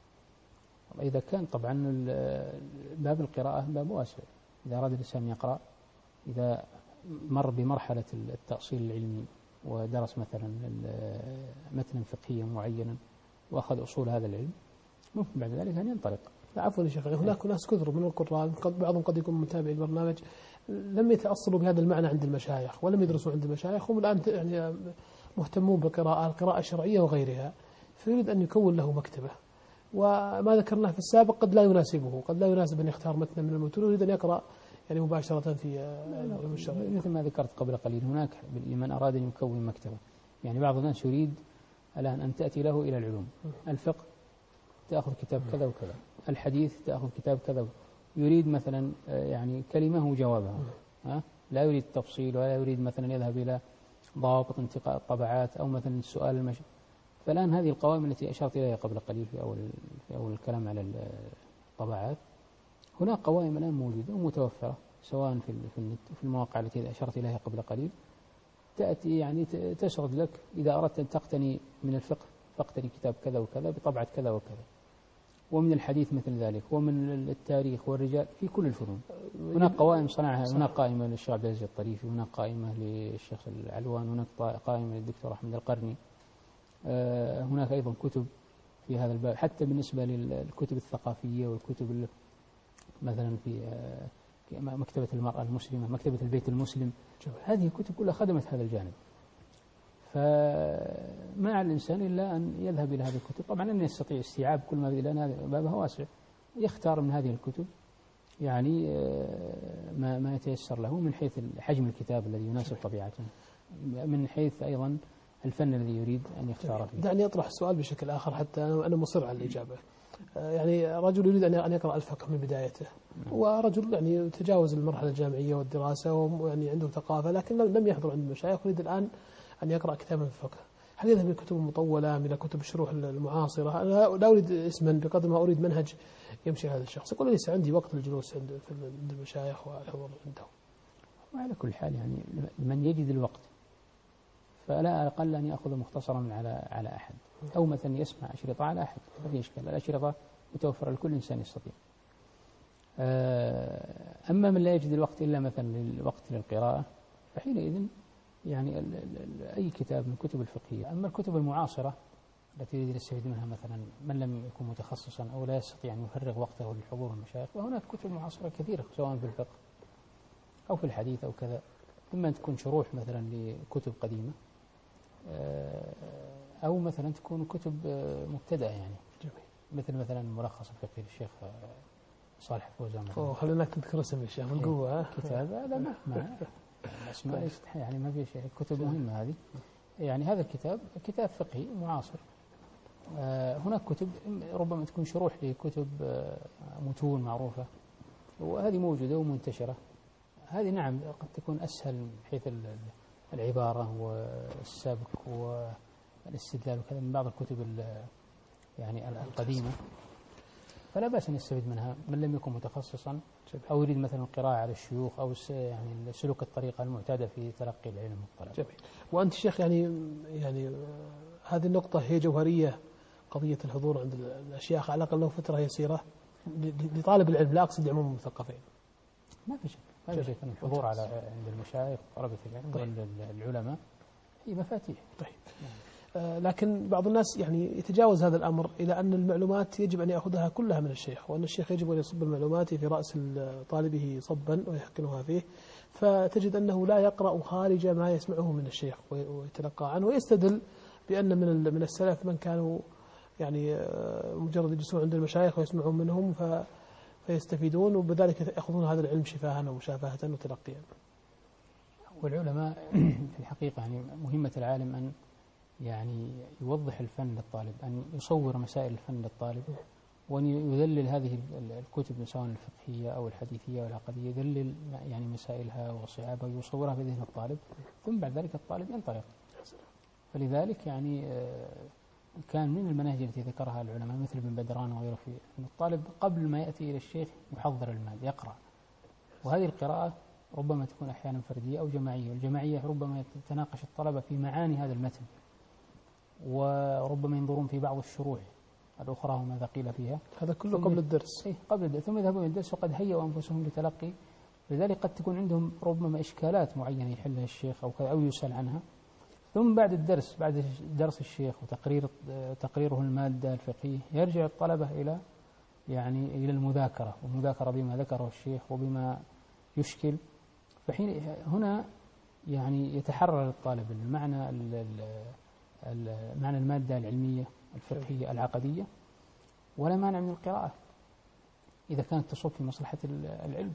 إذا كان طبعا باب القراءة باب واسع، إذا أراد الإنسان يقرأ، إذا مر بمرحلة التأصيل العلمي ودرس مثلا متنا فقهيا معينا وأخذ أصول هذا العلم، ممكن بعد ذلك أن ينطلق. عفوا يا شيخ، هناك ناس كثر من القراء بعضهم قد يكون متابع البرنامج لم يتأصلوا بهذا المعنى عند المشايخ ولم يدرسوا عند المشايخ، هم الآن يعني مهتمون بالقراءة، القراءة الشرعية وغيرها، فيريد أن يكون له مكتبة. وما ذكرناه في السابق قد لا يناسبه، قد لا يناسب أن يختار متنا من المتون، يريد أن يقرأ يعني مباشرة في العلوم الشرعية. مثل ما ذكرت قبل قليل، هناك من أراد أن يكون مكتبة، يعني بعض الناس يريد الآن أن تأتي له إلى العلوم، الفقه تأخذ كتاب كذا وكذا، الحديث تأخذ كتاب كذا، يريد مثلا يعني كلمة وجوابها، لا يريد تفصيل ولا يريد مثلا يذهب إلى ضوابط انتقاء الطبعات أو مثلا السؤال فالآن هذه القوائم التي أشرت إليها قبل قليل في أول الكلام على الطبعات، هناك قوائم الآن موجودة ومتوفرة سواء في النت وفي المواقع التي أشرت إليها قبل قليل، تأتي يعني تسرد لك إذا أردت أن تقتني من الفقه فاقتني كتاب كذا وكذا بطبعة كذا وكذا، ومن الحديث مثل ذلك، ومن التاريخ والرجال في كل الفنون. هناك قوائم صنعها، هناك قائمة للشيخ عبد العزيز الطريفي، هناك قائمة للشيخ العلوان، هناك قائمة للدكتور أحمد القرني، هناك أيضا كتب في هذا الباب، حتى بالنسبة للكتب الثقافية والكتب مثلا في مكتبة المرأة المسلمة، مكتبة البيت المسلم، هذه الكتب كلها خدمت هذا الجانب. فما على الإنسان إلا أن يذهب إلى هذه الكتب، طبعا أن يستطيع استيعاب كل ما لأن بابها واسع، يختار من هذه الكتب يعني ما يتيسر له من حيث حجم الكتاب الذي يناسب طبيعته، من حيث أيضا الفن الذي يريد أن يختاره فيه. دعني أطرح السؤال بشكل آخر حتى أنا مصر على الإجابة. يعني رجل يريد أن يقرأ الفقه من بدايته، ورجل يعني تجاوز المرحلة الجامعية والدراسة ويعني عنده ثقافة لكن لم يحضر عند المشايخ، يريد الآن أن يقرأ كتابا في الفقه، هل يذهب إلى الكتب المطولة من كتب الشروح المعاصرة؟ أنا لا أريد اسما بقدر ما أريد منهج يمشي هذا الشخص. يقول ليس عندي وقت للجلوس عند المشايخ والحضور عندهم. وعلى كل حال يعني من يجد الوقت فلا أقل أن يأخذ مختصرا على أحد، أو مثلا يسمع أشرطة على أحد، ما في إشكال، الأشرطة متوفرة لكل إنسان يستطيع. أما من لا يجد الوقت إلا مثلا الوقت للقراءة، فحينئذ يعني أي كتاب من كتب الفقهية. أما الكتب المعاصرة التي يريد يستفيد منها مثلا من لم يكن متخصصا أو لا يستطيع أن يفرغ وقته للحضور المشايخ، وهناك كتب معاصرة كثيرة سواء في الفقه أو في الحديث أو كذا، إما أن تكون شروح مثلا لكتب قديمة أو مثلا تكون كتب مبتدأة يعني مثلا ملخص الفقه للشيخ صالح فوزان. خلينا تذكر اسم الشيخ من قوة. كتاب هذا ما اسماء يستحي يعني ما في شيء، كتب مهمة هذه يعني. هذا الكتاب كتاب فقهي معاصر. هناك كتب ربما تكون شروح لكتب متون معروفة وهذه موجودة ومنتشرة. هذه نعم قد تكون أسهل من حيث العبارة والسبك والاستدلال وكذا من بعض الكتب يعني القديمة، فلا بأس أن يستفيد منها من لم يكن متخصصا أو يريد مثلا القراءة على الشيوخ أو يعني سلوك الطريقة المعتادة في تلقي العلم والطلب. جميل. وأنت شيخ يعني هذه النقطة هي جوهرية، قضية الحضور عند الأشياخ على الأقل له فترة يسيرة لطالب العلم، لا أقصد عموم المثقفين. ما في شك أن الحضور على عند المشايخ طلبة العلم والعلماء هي مفاتيح. طيب. لكن بعض الناس يعني يتجاوز هذا الأمر إلى أن المعلومات يجب أن يأخذها كلها من الشيخ، وأن الشيخ يجب أن يصب المعلومات في رأس طالبه صبا ويحقنها فيه، فتجد أنه لا يقرأ خارج ما يسمعه من الشيخ ويتلقى عنه، ويستدل بأن من السلف من كانوا يعني مجرد يجلسون عند المشايخ ويسمعون منهم فيستفيدون، وبذلك يأخذون هذا العلم شفاها ومشافهة وتلقيا. والعلماء في الحقيقة يعني مهمة العالم أن يعني يوضح الفن للطالب، أن يصور مسائل الفن للطالب، وأن يذلل هذه الكتب سواء الفقهية أو الحديثية أو العقدية، يذلل يعني مسائلها وصعابها ويصورها في ذهن الطالب، ثم بعد ذلك الطالب ينطلق. فلذلك يعني كان من المناهج التي ذكرها العلماء مثل ابن بدران وغيره في أن الطالب قبل ما يأتي إلى الشيخ يحضر المال يقرأ، وهذه القراءة ربما تكون أحيانا فردية أو جماعية، والجماعية ربما يتناقش الطلبة في معاني هذا المتن، وربما ينظرون في بعض الشروح الأخرى وماذا قيل فيها. هذا كله قبل الدرس. قبل الدرس، ثم يذهبون إلى الدرس وقد هيئوا أنفسهم لتلقي، لذلك قد تكون عندهم ربما إشكالات معينة يحلها الشيخ أو يسأل عنها، ثم بعد الدرس بعد درس الشيخ وتقريره المادة الفقهية يرجع الطلبة إلى المذاكرة، والمذاكرة بما ذكره الشيخ وبما يشكل. فحين هنا يعني يتحرر الطالب معنى المادة العلمية الفقهية العقدية، ولا مانع من القراءة إذا كانت تصب في مصلحة العلم.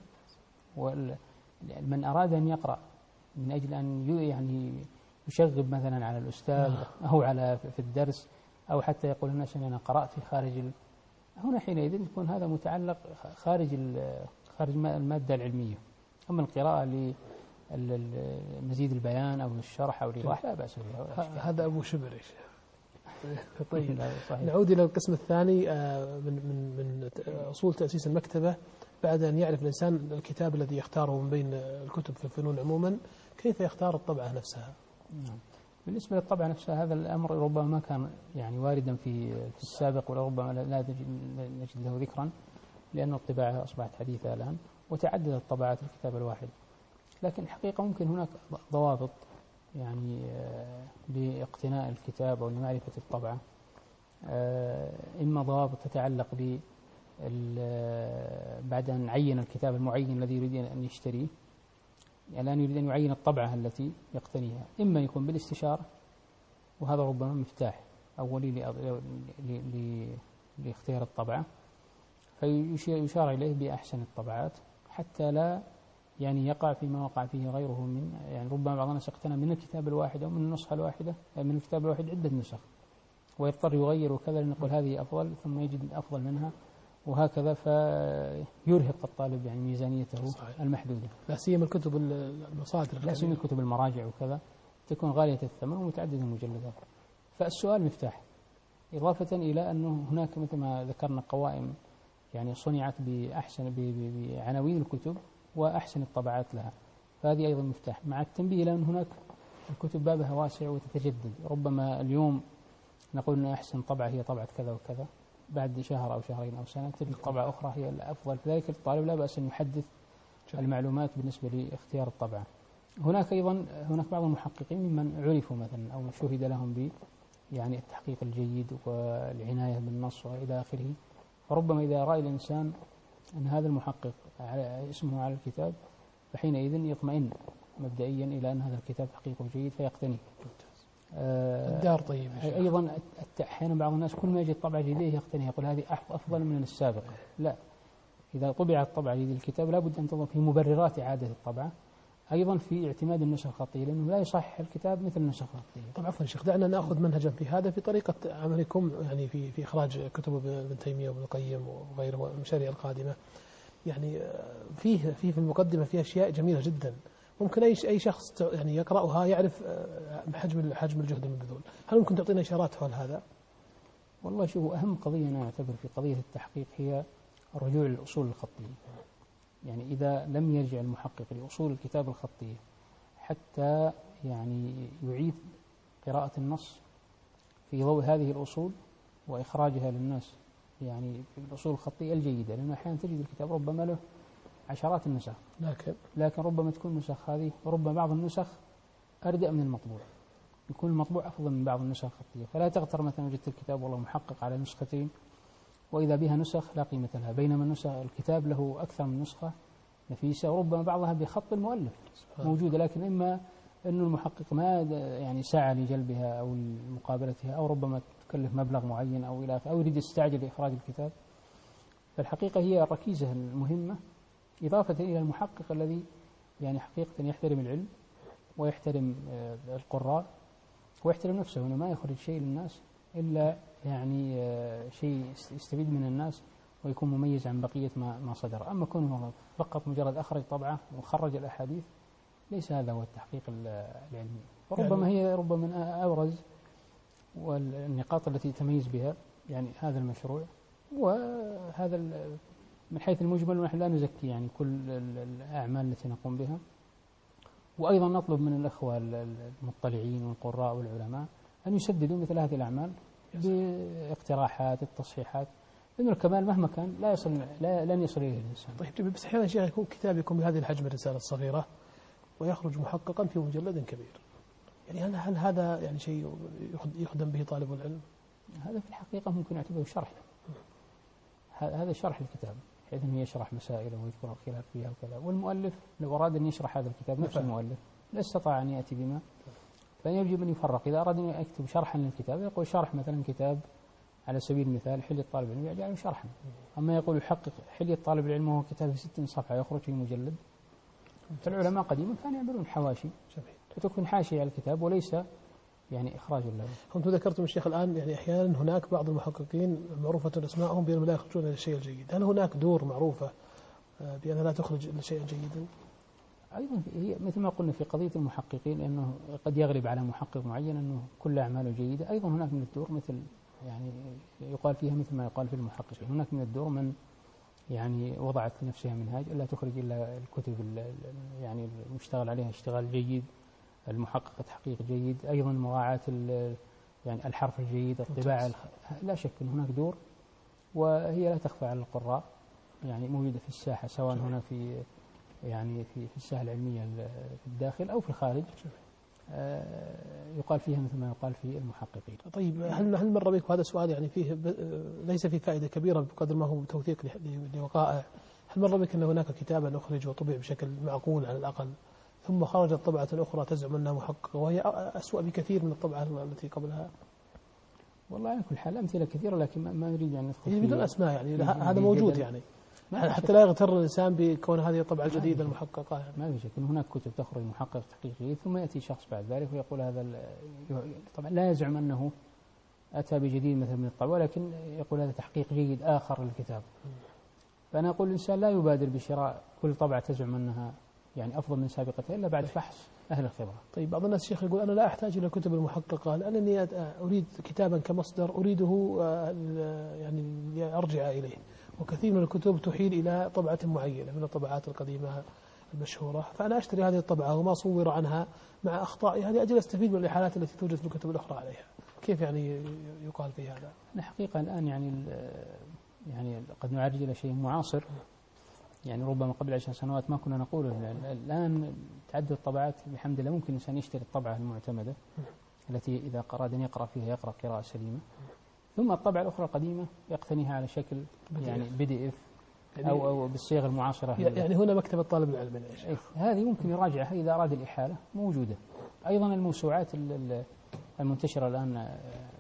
ومن أراد أن يقرأ من أجل أن يعني يشغب مثلا على الأستاذ أو في الدرس، أو حتى يقول الناس أن أنا قرأت في خارج هنا حينئذ يكون هذا متعلق خارج المادة العلمية. أما القراءة لمزيد البيان أو الشرح أو الإيضاح لا بأس بها. هذا أبو شبر. طيب نعود إلى القسم الثاني من أصول تأسيس المكتبة. بعد أن يعرف الإنسان الكتاب الذي يختاره من بين الكتب في الفنون عموما، كيف يختار الطبعة نفسها؟ نعم. بالنسبة للطبعة نفسها هذا الأمر ربما ما كان يعني واردا في السابق، وربما لا نجد له ذكرا، لأن الطباعة أصبحت حديثة الآن وتعددت طبعات الكتاب الواحد. لكن الحقيقة ممكن هناك ضوابط يعني لاقتناء الكتاب أو لمعرفة الطبعة. إما ضوابط تتعلق بعد أن عين الكتاب المعين الذي يريد أن يشتريه، يعني الآن يريد أن يعين الطبعة التي يقتنيها، إما يكون بالاستشارة، وهذا ربما مفتاح أولي لاختيار الطبعة، فيشار إليه بأحسن الطبعات حتى لا يعني يقع فيما وقع فيه غيره من يعني ربما بعض الناس اقتنى من الكتاب الواحد أو من النسخة الواحدة من الكتاب الواحد عدة نسخ ويضطر يغير وكذا لنقول هذه أفضل ثم يجد أفضل منها وهكذا، فيرهق الطالب يعني ميزانيته صحيح. المحدودة. لا سيما الكتب المصادر، لا سيما الكتب المراجع وكذا تكون غالية الثمن ومتعددة المجلدات. فالسؤال مفتاح، إضافة إلى أنه هناك مثل ما ذكرنا قوائم يعني صنعت بعناوين الكتب وأحسن الطبعات لها، فهذه أيضا مفتاح، مع التنبيه إلى أن هناك الكتب بابها واسع وتتجدد. ربما اليوم نقول أن أحسن طبعة هي طبعة كذا وكذا، بعد شهر أو شهرين أو سنة تجد طبعة أخرى هي الأفضل، فذلك الطالب لا بأس أن يحدث المعلومات بالنسبة لاختيار الطبعة. هناك بعض المحققين ممن عرفوا مثلا أو شهد لهم يعني التحقيق الجيد والعناية بالنص وإلى آخره، فربما إذا رأى الإنسان أن هذا المحقق اسمه على الكتاب فحينئذ يطمئن مبدئيا إلى أن هذا الكتاب تحقيقه جيد فيقتني. الدار طيب. أيضا أحيانا بعض الناس كل ما يجد طبعة جديدة يقتني يقول هذه أفضل من السابقة. لا، إذا طبعت طبعة جديدة الكتاب لا بد أن تنظر في مبررات إعادة الطبعة، أيضا في اعتماد النسخ الخطية لأنه لا يصحح الكتاب مثل النسخ الخطية. طبعا عفوا شيخ، دعنا نأخذ منهجا في هذا في طريقة عملكم يعني في إخراج كتب ابن تيمية وابن القيم وغيره والمشاريع القادمة. يعني في المقدمة فيها أشياء جميلة جدا، ممكن أي شخص يعني يقرأها يعرف حجم الجهد المبذول. هل ممكن تعطينا إشارات حول هذا؟ والله شوف، أهم قضية أنا أعتبر في قضية التحقيق هي الرجوع للأصول الخطية. يعني إذا لم يرجع المحقق لأصول الكتاب الخطية حتى يعني يعيد قراءة النص في ضوء هذه الأصول وإخراجها للناس يعني بالأصول الخطية الجيدة، لأنه أحيانا تجد الكتاب ربما له عشرات النسخ، لكن ربما تكون النسخ هذه، وربما بعض النسخ أردأ من المطبوع، يكون المطبوع أفضل من بعض النسخ الخطية. فلا تغتر مثلا وجدت الكتاب والله محقق على نسختين وإذا بها نسخ لا قيمة لها، بينما الكتاب له أكثر من نسخة نفيسة وربما بعضها بخط المؤلف موجودة، لكن إما أن المحقق ما يعني سعى لجلبها أو مقابلتها، أو ربما تكلف مبلغ معين أو إلى أو يريد يستعجل لإخراج الكتاب. فالحقيقة هي الركيزة المهمة، إضافة إلى المحقق الذي يعني حقيقة يحترم العلم ويحترم القراء ويحترم نفسه، أنه ما يخرج شيء للناس إلا يعني شيء يستفيد من الناس ويكون مميز عن بقية ما صدر. أما كونه فقط مجرد أخرج طبعة وخرج الأحاديث ليس هذا هو التحقيق العلمي. وربما هي ربما من أبرز والنقاط التي تميز بها يعني هذا المشروع. وهذا من حيث المجمل، ونحن لا نزكي يعني كل الأعمال التي نقوم بها، وأيضا نطلب من الأخوة المطلعين والقراء والعلماء أن يسددوا مثل هذه الأعمال باقتراحات التصحيحات، لأن الكمال مهما كان لن يصل إليه الإنسان. طيب بس أحيانا شيخ يكون كتاب يكون بهذه الحجم الرسالة الصغيرة ويخرج محققا في مجلد كبير، يعني هل هذا يعني شيء يخدم به طالب العلم؟ هذا في الحقيقة ممكن يعتبره شرح، هذا شرح الكتاب، حيث أنه يشرح مسائله ويذكر الخلاف فيها وكذا. والمؤلف لو أراد أن يشرح هذا الكتاب، نفس المؤلف لا استطاع أن يأتي بما، فيجب أن يفرق. إذا أراد أن يكتب شرحا للكتاب يقول شرح مثلا كتاب على سبيل المثال حلية طالب العلم يجعله شرحا. أما يقول يحقق حلية طالب العلم وهو كتاب في 60 صفحة يخرج في مجلد، فالعلماء قديما كانوا يعملون حواشي وتكون حاشية على الكتاب وليس يعني إخراج له. أنتم ذكرتم الشيخ الآن يعني أحيانا هناك بعض المحققين معروفة أسماءهم بأنهم لا يخرجون إلى الشيء الجيد، هل هناك دور معروفة بأنها لا تخرج إلى شيء جيدا؟ أيضا هي مثل ما قلنا في قضية المحققين أنه قد يغلب على محقق معين أنه كل أعماله جيدة. أيضا هناك من الدور مثل يعني يقال فيها مثل ما يقال في المحققين، هناك من الدور من يعني وضعت لنفسها منهاج ألا تخرج إلا الكتب يعني المشتغل عليها اشتغال جيد، المحقق تحقيق جيد، أيضا مراعاة يعني الحرف الجيد، الطباعة. لا شك أن هناك دور، وهي لا تخفى على القراء، يعني موجودة في الساحة سواء هنا في يعني في الساحة العلمية في الداخل أو في الخارج، يقال فيها مثل ما يقال في المحققين. طيب هل مر بك، وهذا سؤال يعني فيه ليس فيه فائدة كبيرة بقدر ما هو توثيق لوقائع، هل مر بك أن هناك كتابا أخرج وطبع بشكل معقول على الأقل ثم خرجت طبعة أخرى تزعم أنها محققة وهي أسوأ بكثير من الطبعة التي قبلها؟ والله على كل حال أمثلة كثيرة، لكن ما نريد أن ندخل بدون أسماء يعني هذا موجود يعني حتى لا يغتر الإنسان بكون هذه الطبعة الجديدة المحققة يعني. ما في شك أن هناك كتب تخرج محقق تحقيق جيد ثم يأتي شخص بعد ذلك ويقول هذا طبعا لا يزعم أنه أتى بجديد مثل من الطبع، ولكن يقول هذا تحقيق جيد آخر للكتاب. فأنا أقول الإنسان لا يبادر بشراء كل طبعة تزعم أنها يعني أفضل من سابقتها إلا بعد فحص أهل الخبرة. طيب بعض الناس شيخ يقول أنا لا أحتاج إلى الكتب المحققة لأنني أريد كتابا كمصدر أريده يعني أرجع إليه، وكثير من الكتب تحيل إلى طبعة معينة من الطبعات القديمة المشهورة، فأنا أشتري هذه الطبعة وما صور عنها مع أخطائها لأجل أستفيد من الإحالات التي توجد في الكتب الأخرى عليها. كيف يعني يقال في هذا؟ الحقيقة الآن يعني قد نعرج إلى شيء معاصر، يعني ربما قبل 10 سنوات ما كنا نقوله. الآن تعدد الطبعات بحمد الله، ممكن الإنسان يشتري الطبعة المعتمدة التي إذا أراد أن يقرأ فيها يقرأ قراءة سليمة، ثم الطبعة الأخرى القديمة يقتنيها على شكل يعني PDF أو بالصيغ المعاصرة. يعني هنا مكتبة طالب العلم هذه ممكن يراجعها إذا أراد الإحالة، موجودة. أيضا الموسوعات المنتشرة الآن،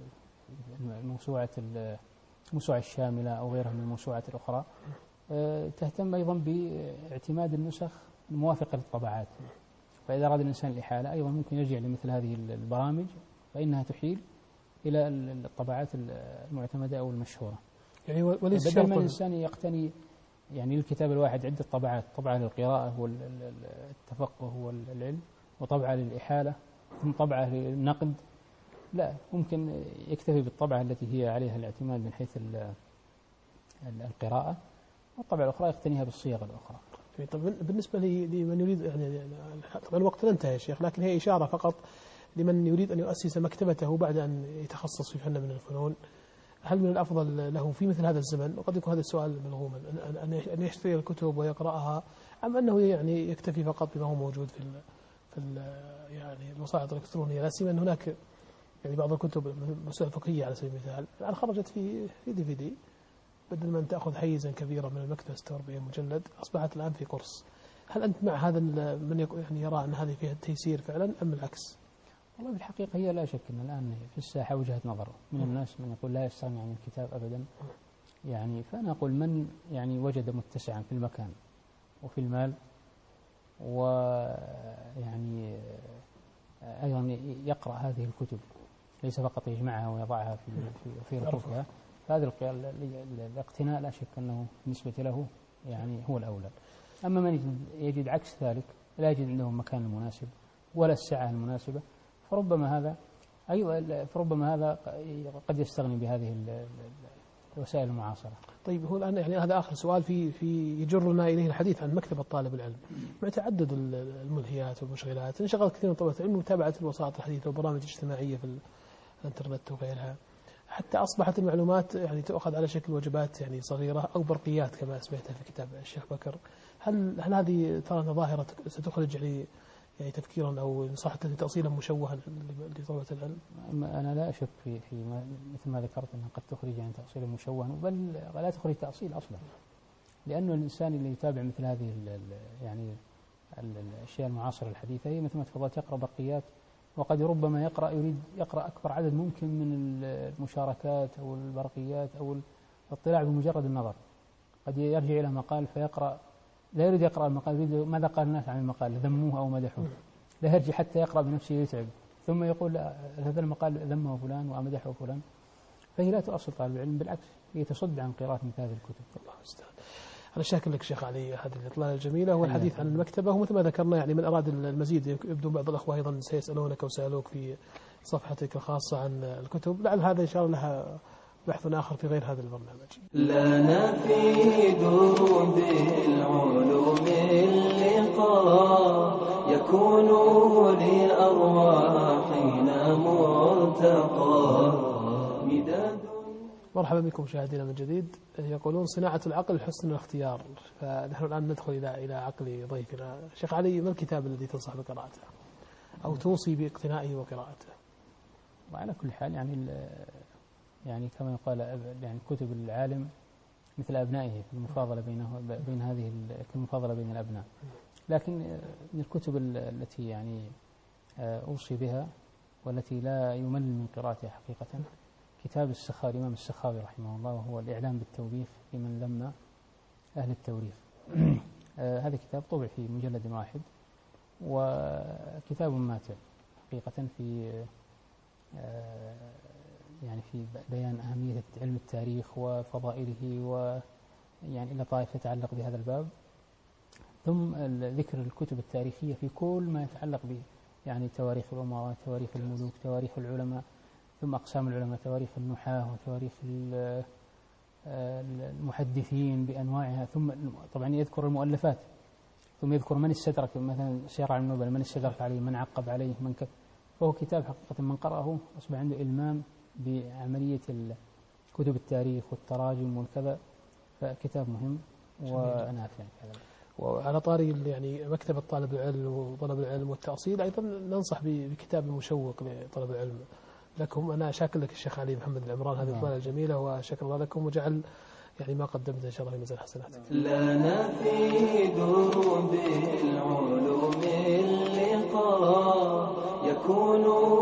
الموسوعة الشاملة أو غيرها من الموسوعات الأخرى، تهتم أيضا باعتماد النسخ الموافقة للطبعات. فإذا أراد الإنسان الإحالة أيضا ممكن يرجع لمثل هذه البرامج فإنها تحيل إلى الطبعات المعتمدة أو المشهورة. يعني وليس بدل ما الإنسان يقتني يعني للكتاب الواحد عدة طبعات، طبعة للقراءة والتفقه والعلم، وطبعة للإحالة، ثم طبعة للنقد. لا، ممكن يكتفي بالطبعة التي هي عليها الاعتماد من حيث القراءة، والطبعة الأخرى يقتنيها بالصيغ الأخرى. طب بالنسبة لمن يريد، يعني طبعا الوقت انتهى يا شيخ، لكن هي إشارة فقط لمن يريد أن يؤسس مكتبته بعد أن يتخصص في فن من الفنون. هل من الأفضل له في مثل هذا الزمن، وقد يكون هذا السؤال ملغوما، أن يشتري الكتب ويقرأها، أم أنه يعني يكتفي فقط بما هو موجود في يعني الوسائط الإلكترونية؟ لا سيما أن هناك يعني بعض الكتب المسائل الفقهية على سبيل المثال الآن خرجت في DVD، بدل ما أن تأخذ حيزا كبيرا من المكتبة 46 مجلد أصبحت الآن في قرص. هل أنت مع هذا من يعني يرى أن هذه فيها تيسير فعلا أم العكس؟ والله بالحقيقة هي لا شك أن الآن في الساحة وجهة نظر من الناس من يقول لا يستغني عن الكتاب أبدا. يعني فأنا أقول من يعني وجد متسعا في المكان وفي المال، ويعني أيضا يقرأ هذه الكتب، ليس فقط يجمعها ويضعها في رفوفها، فهذا الاقتناء لا شك أنه بالنسبة له يعني هو الأولى. أما من يجد عكس ذلك، لا يجد عنده المكان المناسب ولا السعة المناسبة، فربما هذا قد يستغني بهذه الوسائل المعاصرة. طيب، هو الآن يعني هذا آخر سؤال في يجرنا إليه الحديث عن مكتبة طالب العلم. مع تعدد الملهيات والمشغلات، انشغل كثير من طلبة العلم متابعة الوسائط الحديثة والبرامج الاجتماعية في الانترنت وغيرها، حتى أصبحت المعلومات يعني تؤخذ على شكل وجبات يعني صغيرة أو برقيات كما سمعتها في كتاب الشيخ بكر. هل هذه ترى أنها ظاهرة ستخرج يعني تفكيرا أو نصيحة تأصيلا مشوها لطلبة العلم؟ أنا لا أشك في مثل ما ذكرت أنها قد تخرج يعني تأصيلا مشوها، بل لا تخرج تأصيل أصلا، لأنه الإنسان اللي يتابع مثل هذه يعني الأشياء المعاصرة الحديثة هي مثل ما تفضلت يقرأ برقيات، وقد ربما يريد يقرأ أكبر عدد ممكن من المشاركات أو البرقيات أو الاطلاع بمجرد النظر. قد يرجع إلى مقال فيقرأ، لا يريد يقرأ المقال، يريد ماذا قال الناس عن المقال، ذموه أو مدحوه، لا يرجع حتى يقرأ بنفسه يتعب، ثم يقول هذا المقال ذمه فلان ومدحه فلان. فهي لا تؤصل طالب العلم، بالعكس هي تصد عن قراءة مثل هذه الكتب. الله المستعان. أنا شاكر لك شيخ علي هذه الإطلالة الجميلة والحديث عن المكتبة. ومثل ما ذكرنا يعني من أراد المزيد يبدو بعض الأخوة أيضا سيسألونك وسألوك في صفحتك الخاصة عن الكتب، لعل هذا إن شاء الله لها بحث آخر في غير هذا البرنامج. لنا في دروب العلوم اللقاء يكون لأرواحنا مرتقى مداد. مرحبا بكم مشاهدينا من جديد. يقولون صناعة العقل حسن الاختيار، فنحن الآن ندخل إلى عقل ضيفنا. شيخ علي، ما الكتاب الذي تنصح بقراءته أو توصي باقتنائه وقراءته؟ وعلى كل حال يعني كما يقال يعني كتب العالم مثل أبنائه في المفاضلة بين هذه المفاضلة بين الأبناء. لكن من الكتب التي يعني أوصي بها والتي لا يمل من قراءتها حقيقة كتاب الإمام السخاوي رحمه الله، وهو الإعلام بالتوبيخ لمن لم أهل التوريخ. هذا كتاب طبع في مجلد واحد، وكتاب ماتع حقيقة في يعني في بيان أهمية علم التاريخ وفضائله، ويعني إلى طائفة يتعلق بهذا الباب، ثم ذكر الكتب التاريخية في كل ما يتعلق به، يعني تواريخ الأمراء، تواريخ الملوك، تواريخ العلماء، ثم أقسام العلماء، تواريخ النحاة وتواريخ المحدثين بأنواعها، ثم طبعا يذكر المؤلفات، ثم يذكر من استدرك، مثلا سير علم النبل من استدرك عليه، من عقب عليه، من كذا. فهو كتاب حقيقة من قرأه أصبح عنده إلمام بعملية كتب التاريخ والتراجم والكذا، فكتاب مهم ونافع. وعلى طاري يعني مكتبة طالب العلم وطلب العلم والتأصيل، أيضا ننصح بكتاب مشوق لطلب العلم لكم. أنا شاكر لك الشيخ علي محمد العمران هذه الإطلالة الجميلة، وشكر الله لكم، وجعل يعني ما قدمت إن شاء الله في ميزان حسناتك. لنا في دروب العلوم اللقاء يكون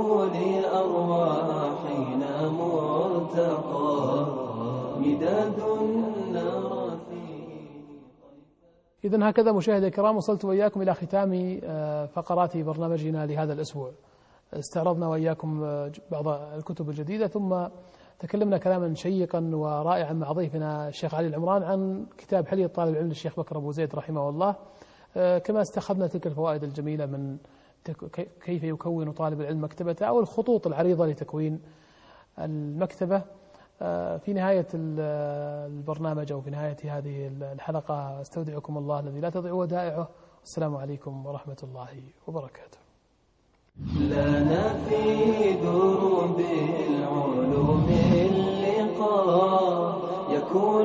لأرواحنا مرتقى مداد نرى فيه. إذن هكذا مشاهدي الكرام وصلت وإياكم إلى ختام فقرات برنامجنا لهذا الأسبوع. استعرضنا وإياكم بعض الكتب الجديدة، ثم تكلمنا كلاما شيقا ورائعا مع ضيفنا الشيخ علي العمران عن كتاب حلية طالب العلم للشيخ بكر أبو زيد رحمه الله، كما استخذنا تلك الفوائد الجميلة من كيف يكون طالب العلم مكتبته أو الخطوط العريضة لتكوين المكتبة. في نهاية البرنامج أو في نهاية هذه الحلقة استودعكم الله الذي لا تضيع ودائعه، والسلام عليكم ورحمة الله وبركاته. لنا في دروب العلوم اللقاء يكون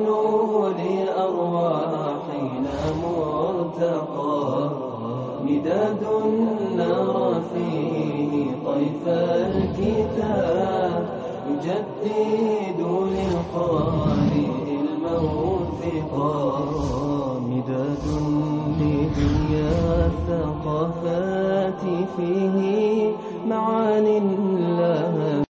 لأرواحنا مرتقى، مداد نرى فيه طيف الكتاب يجدد للقارئ الموثقا، مداد لدنيا الثقافات فيه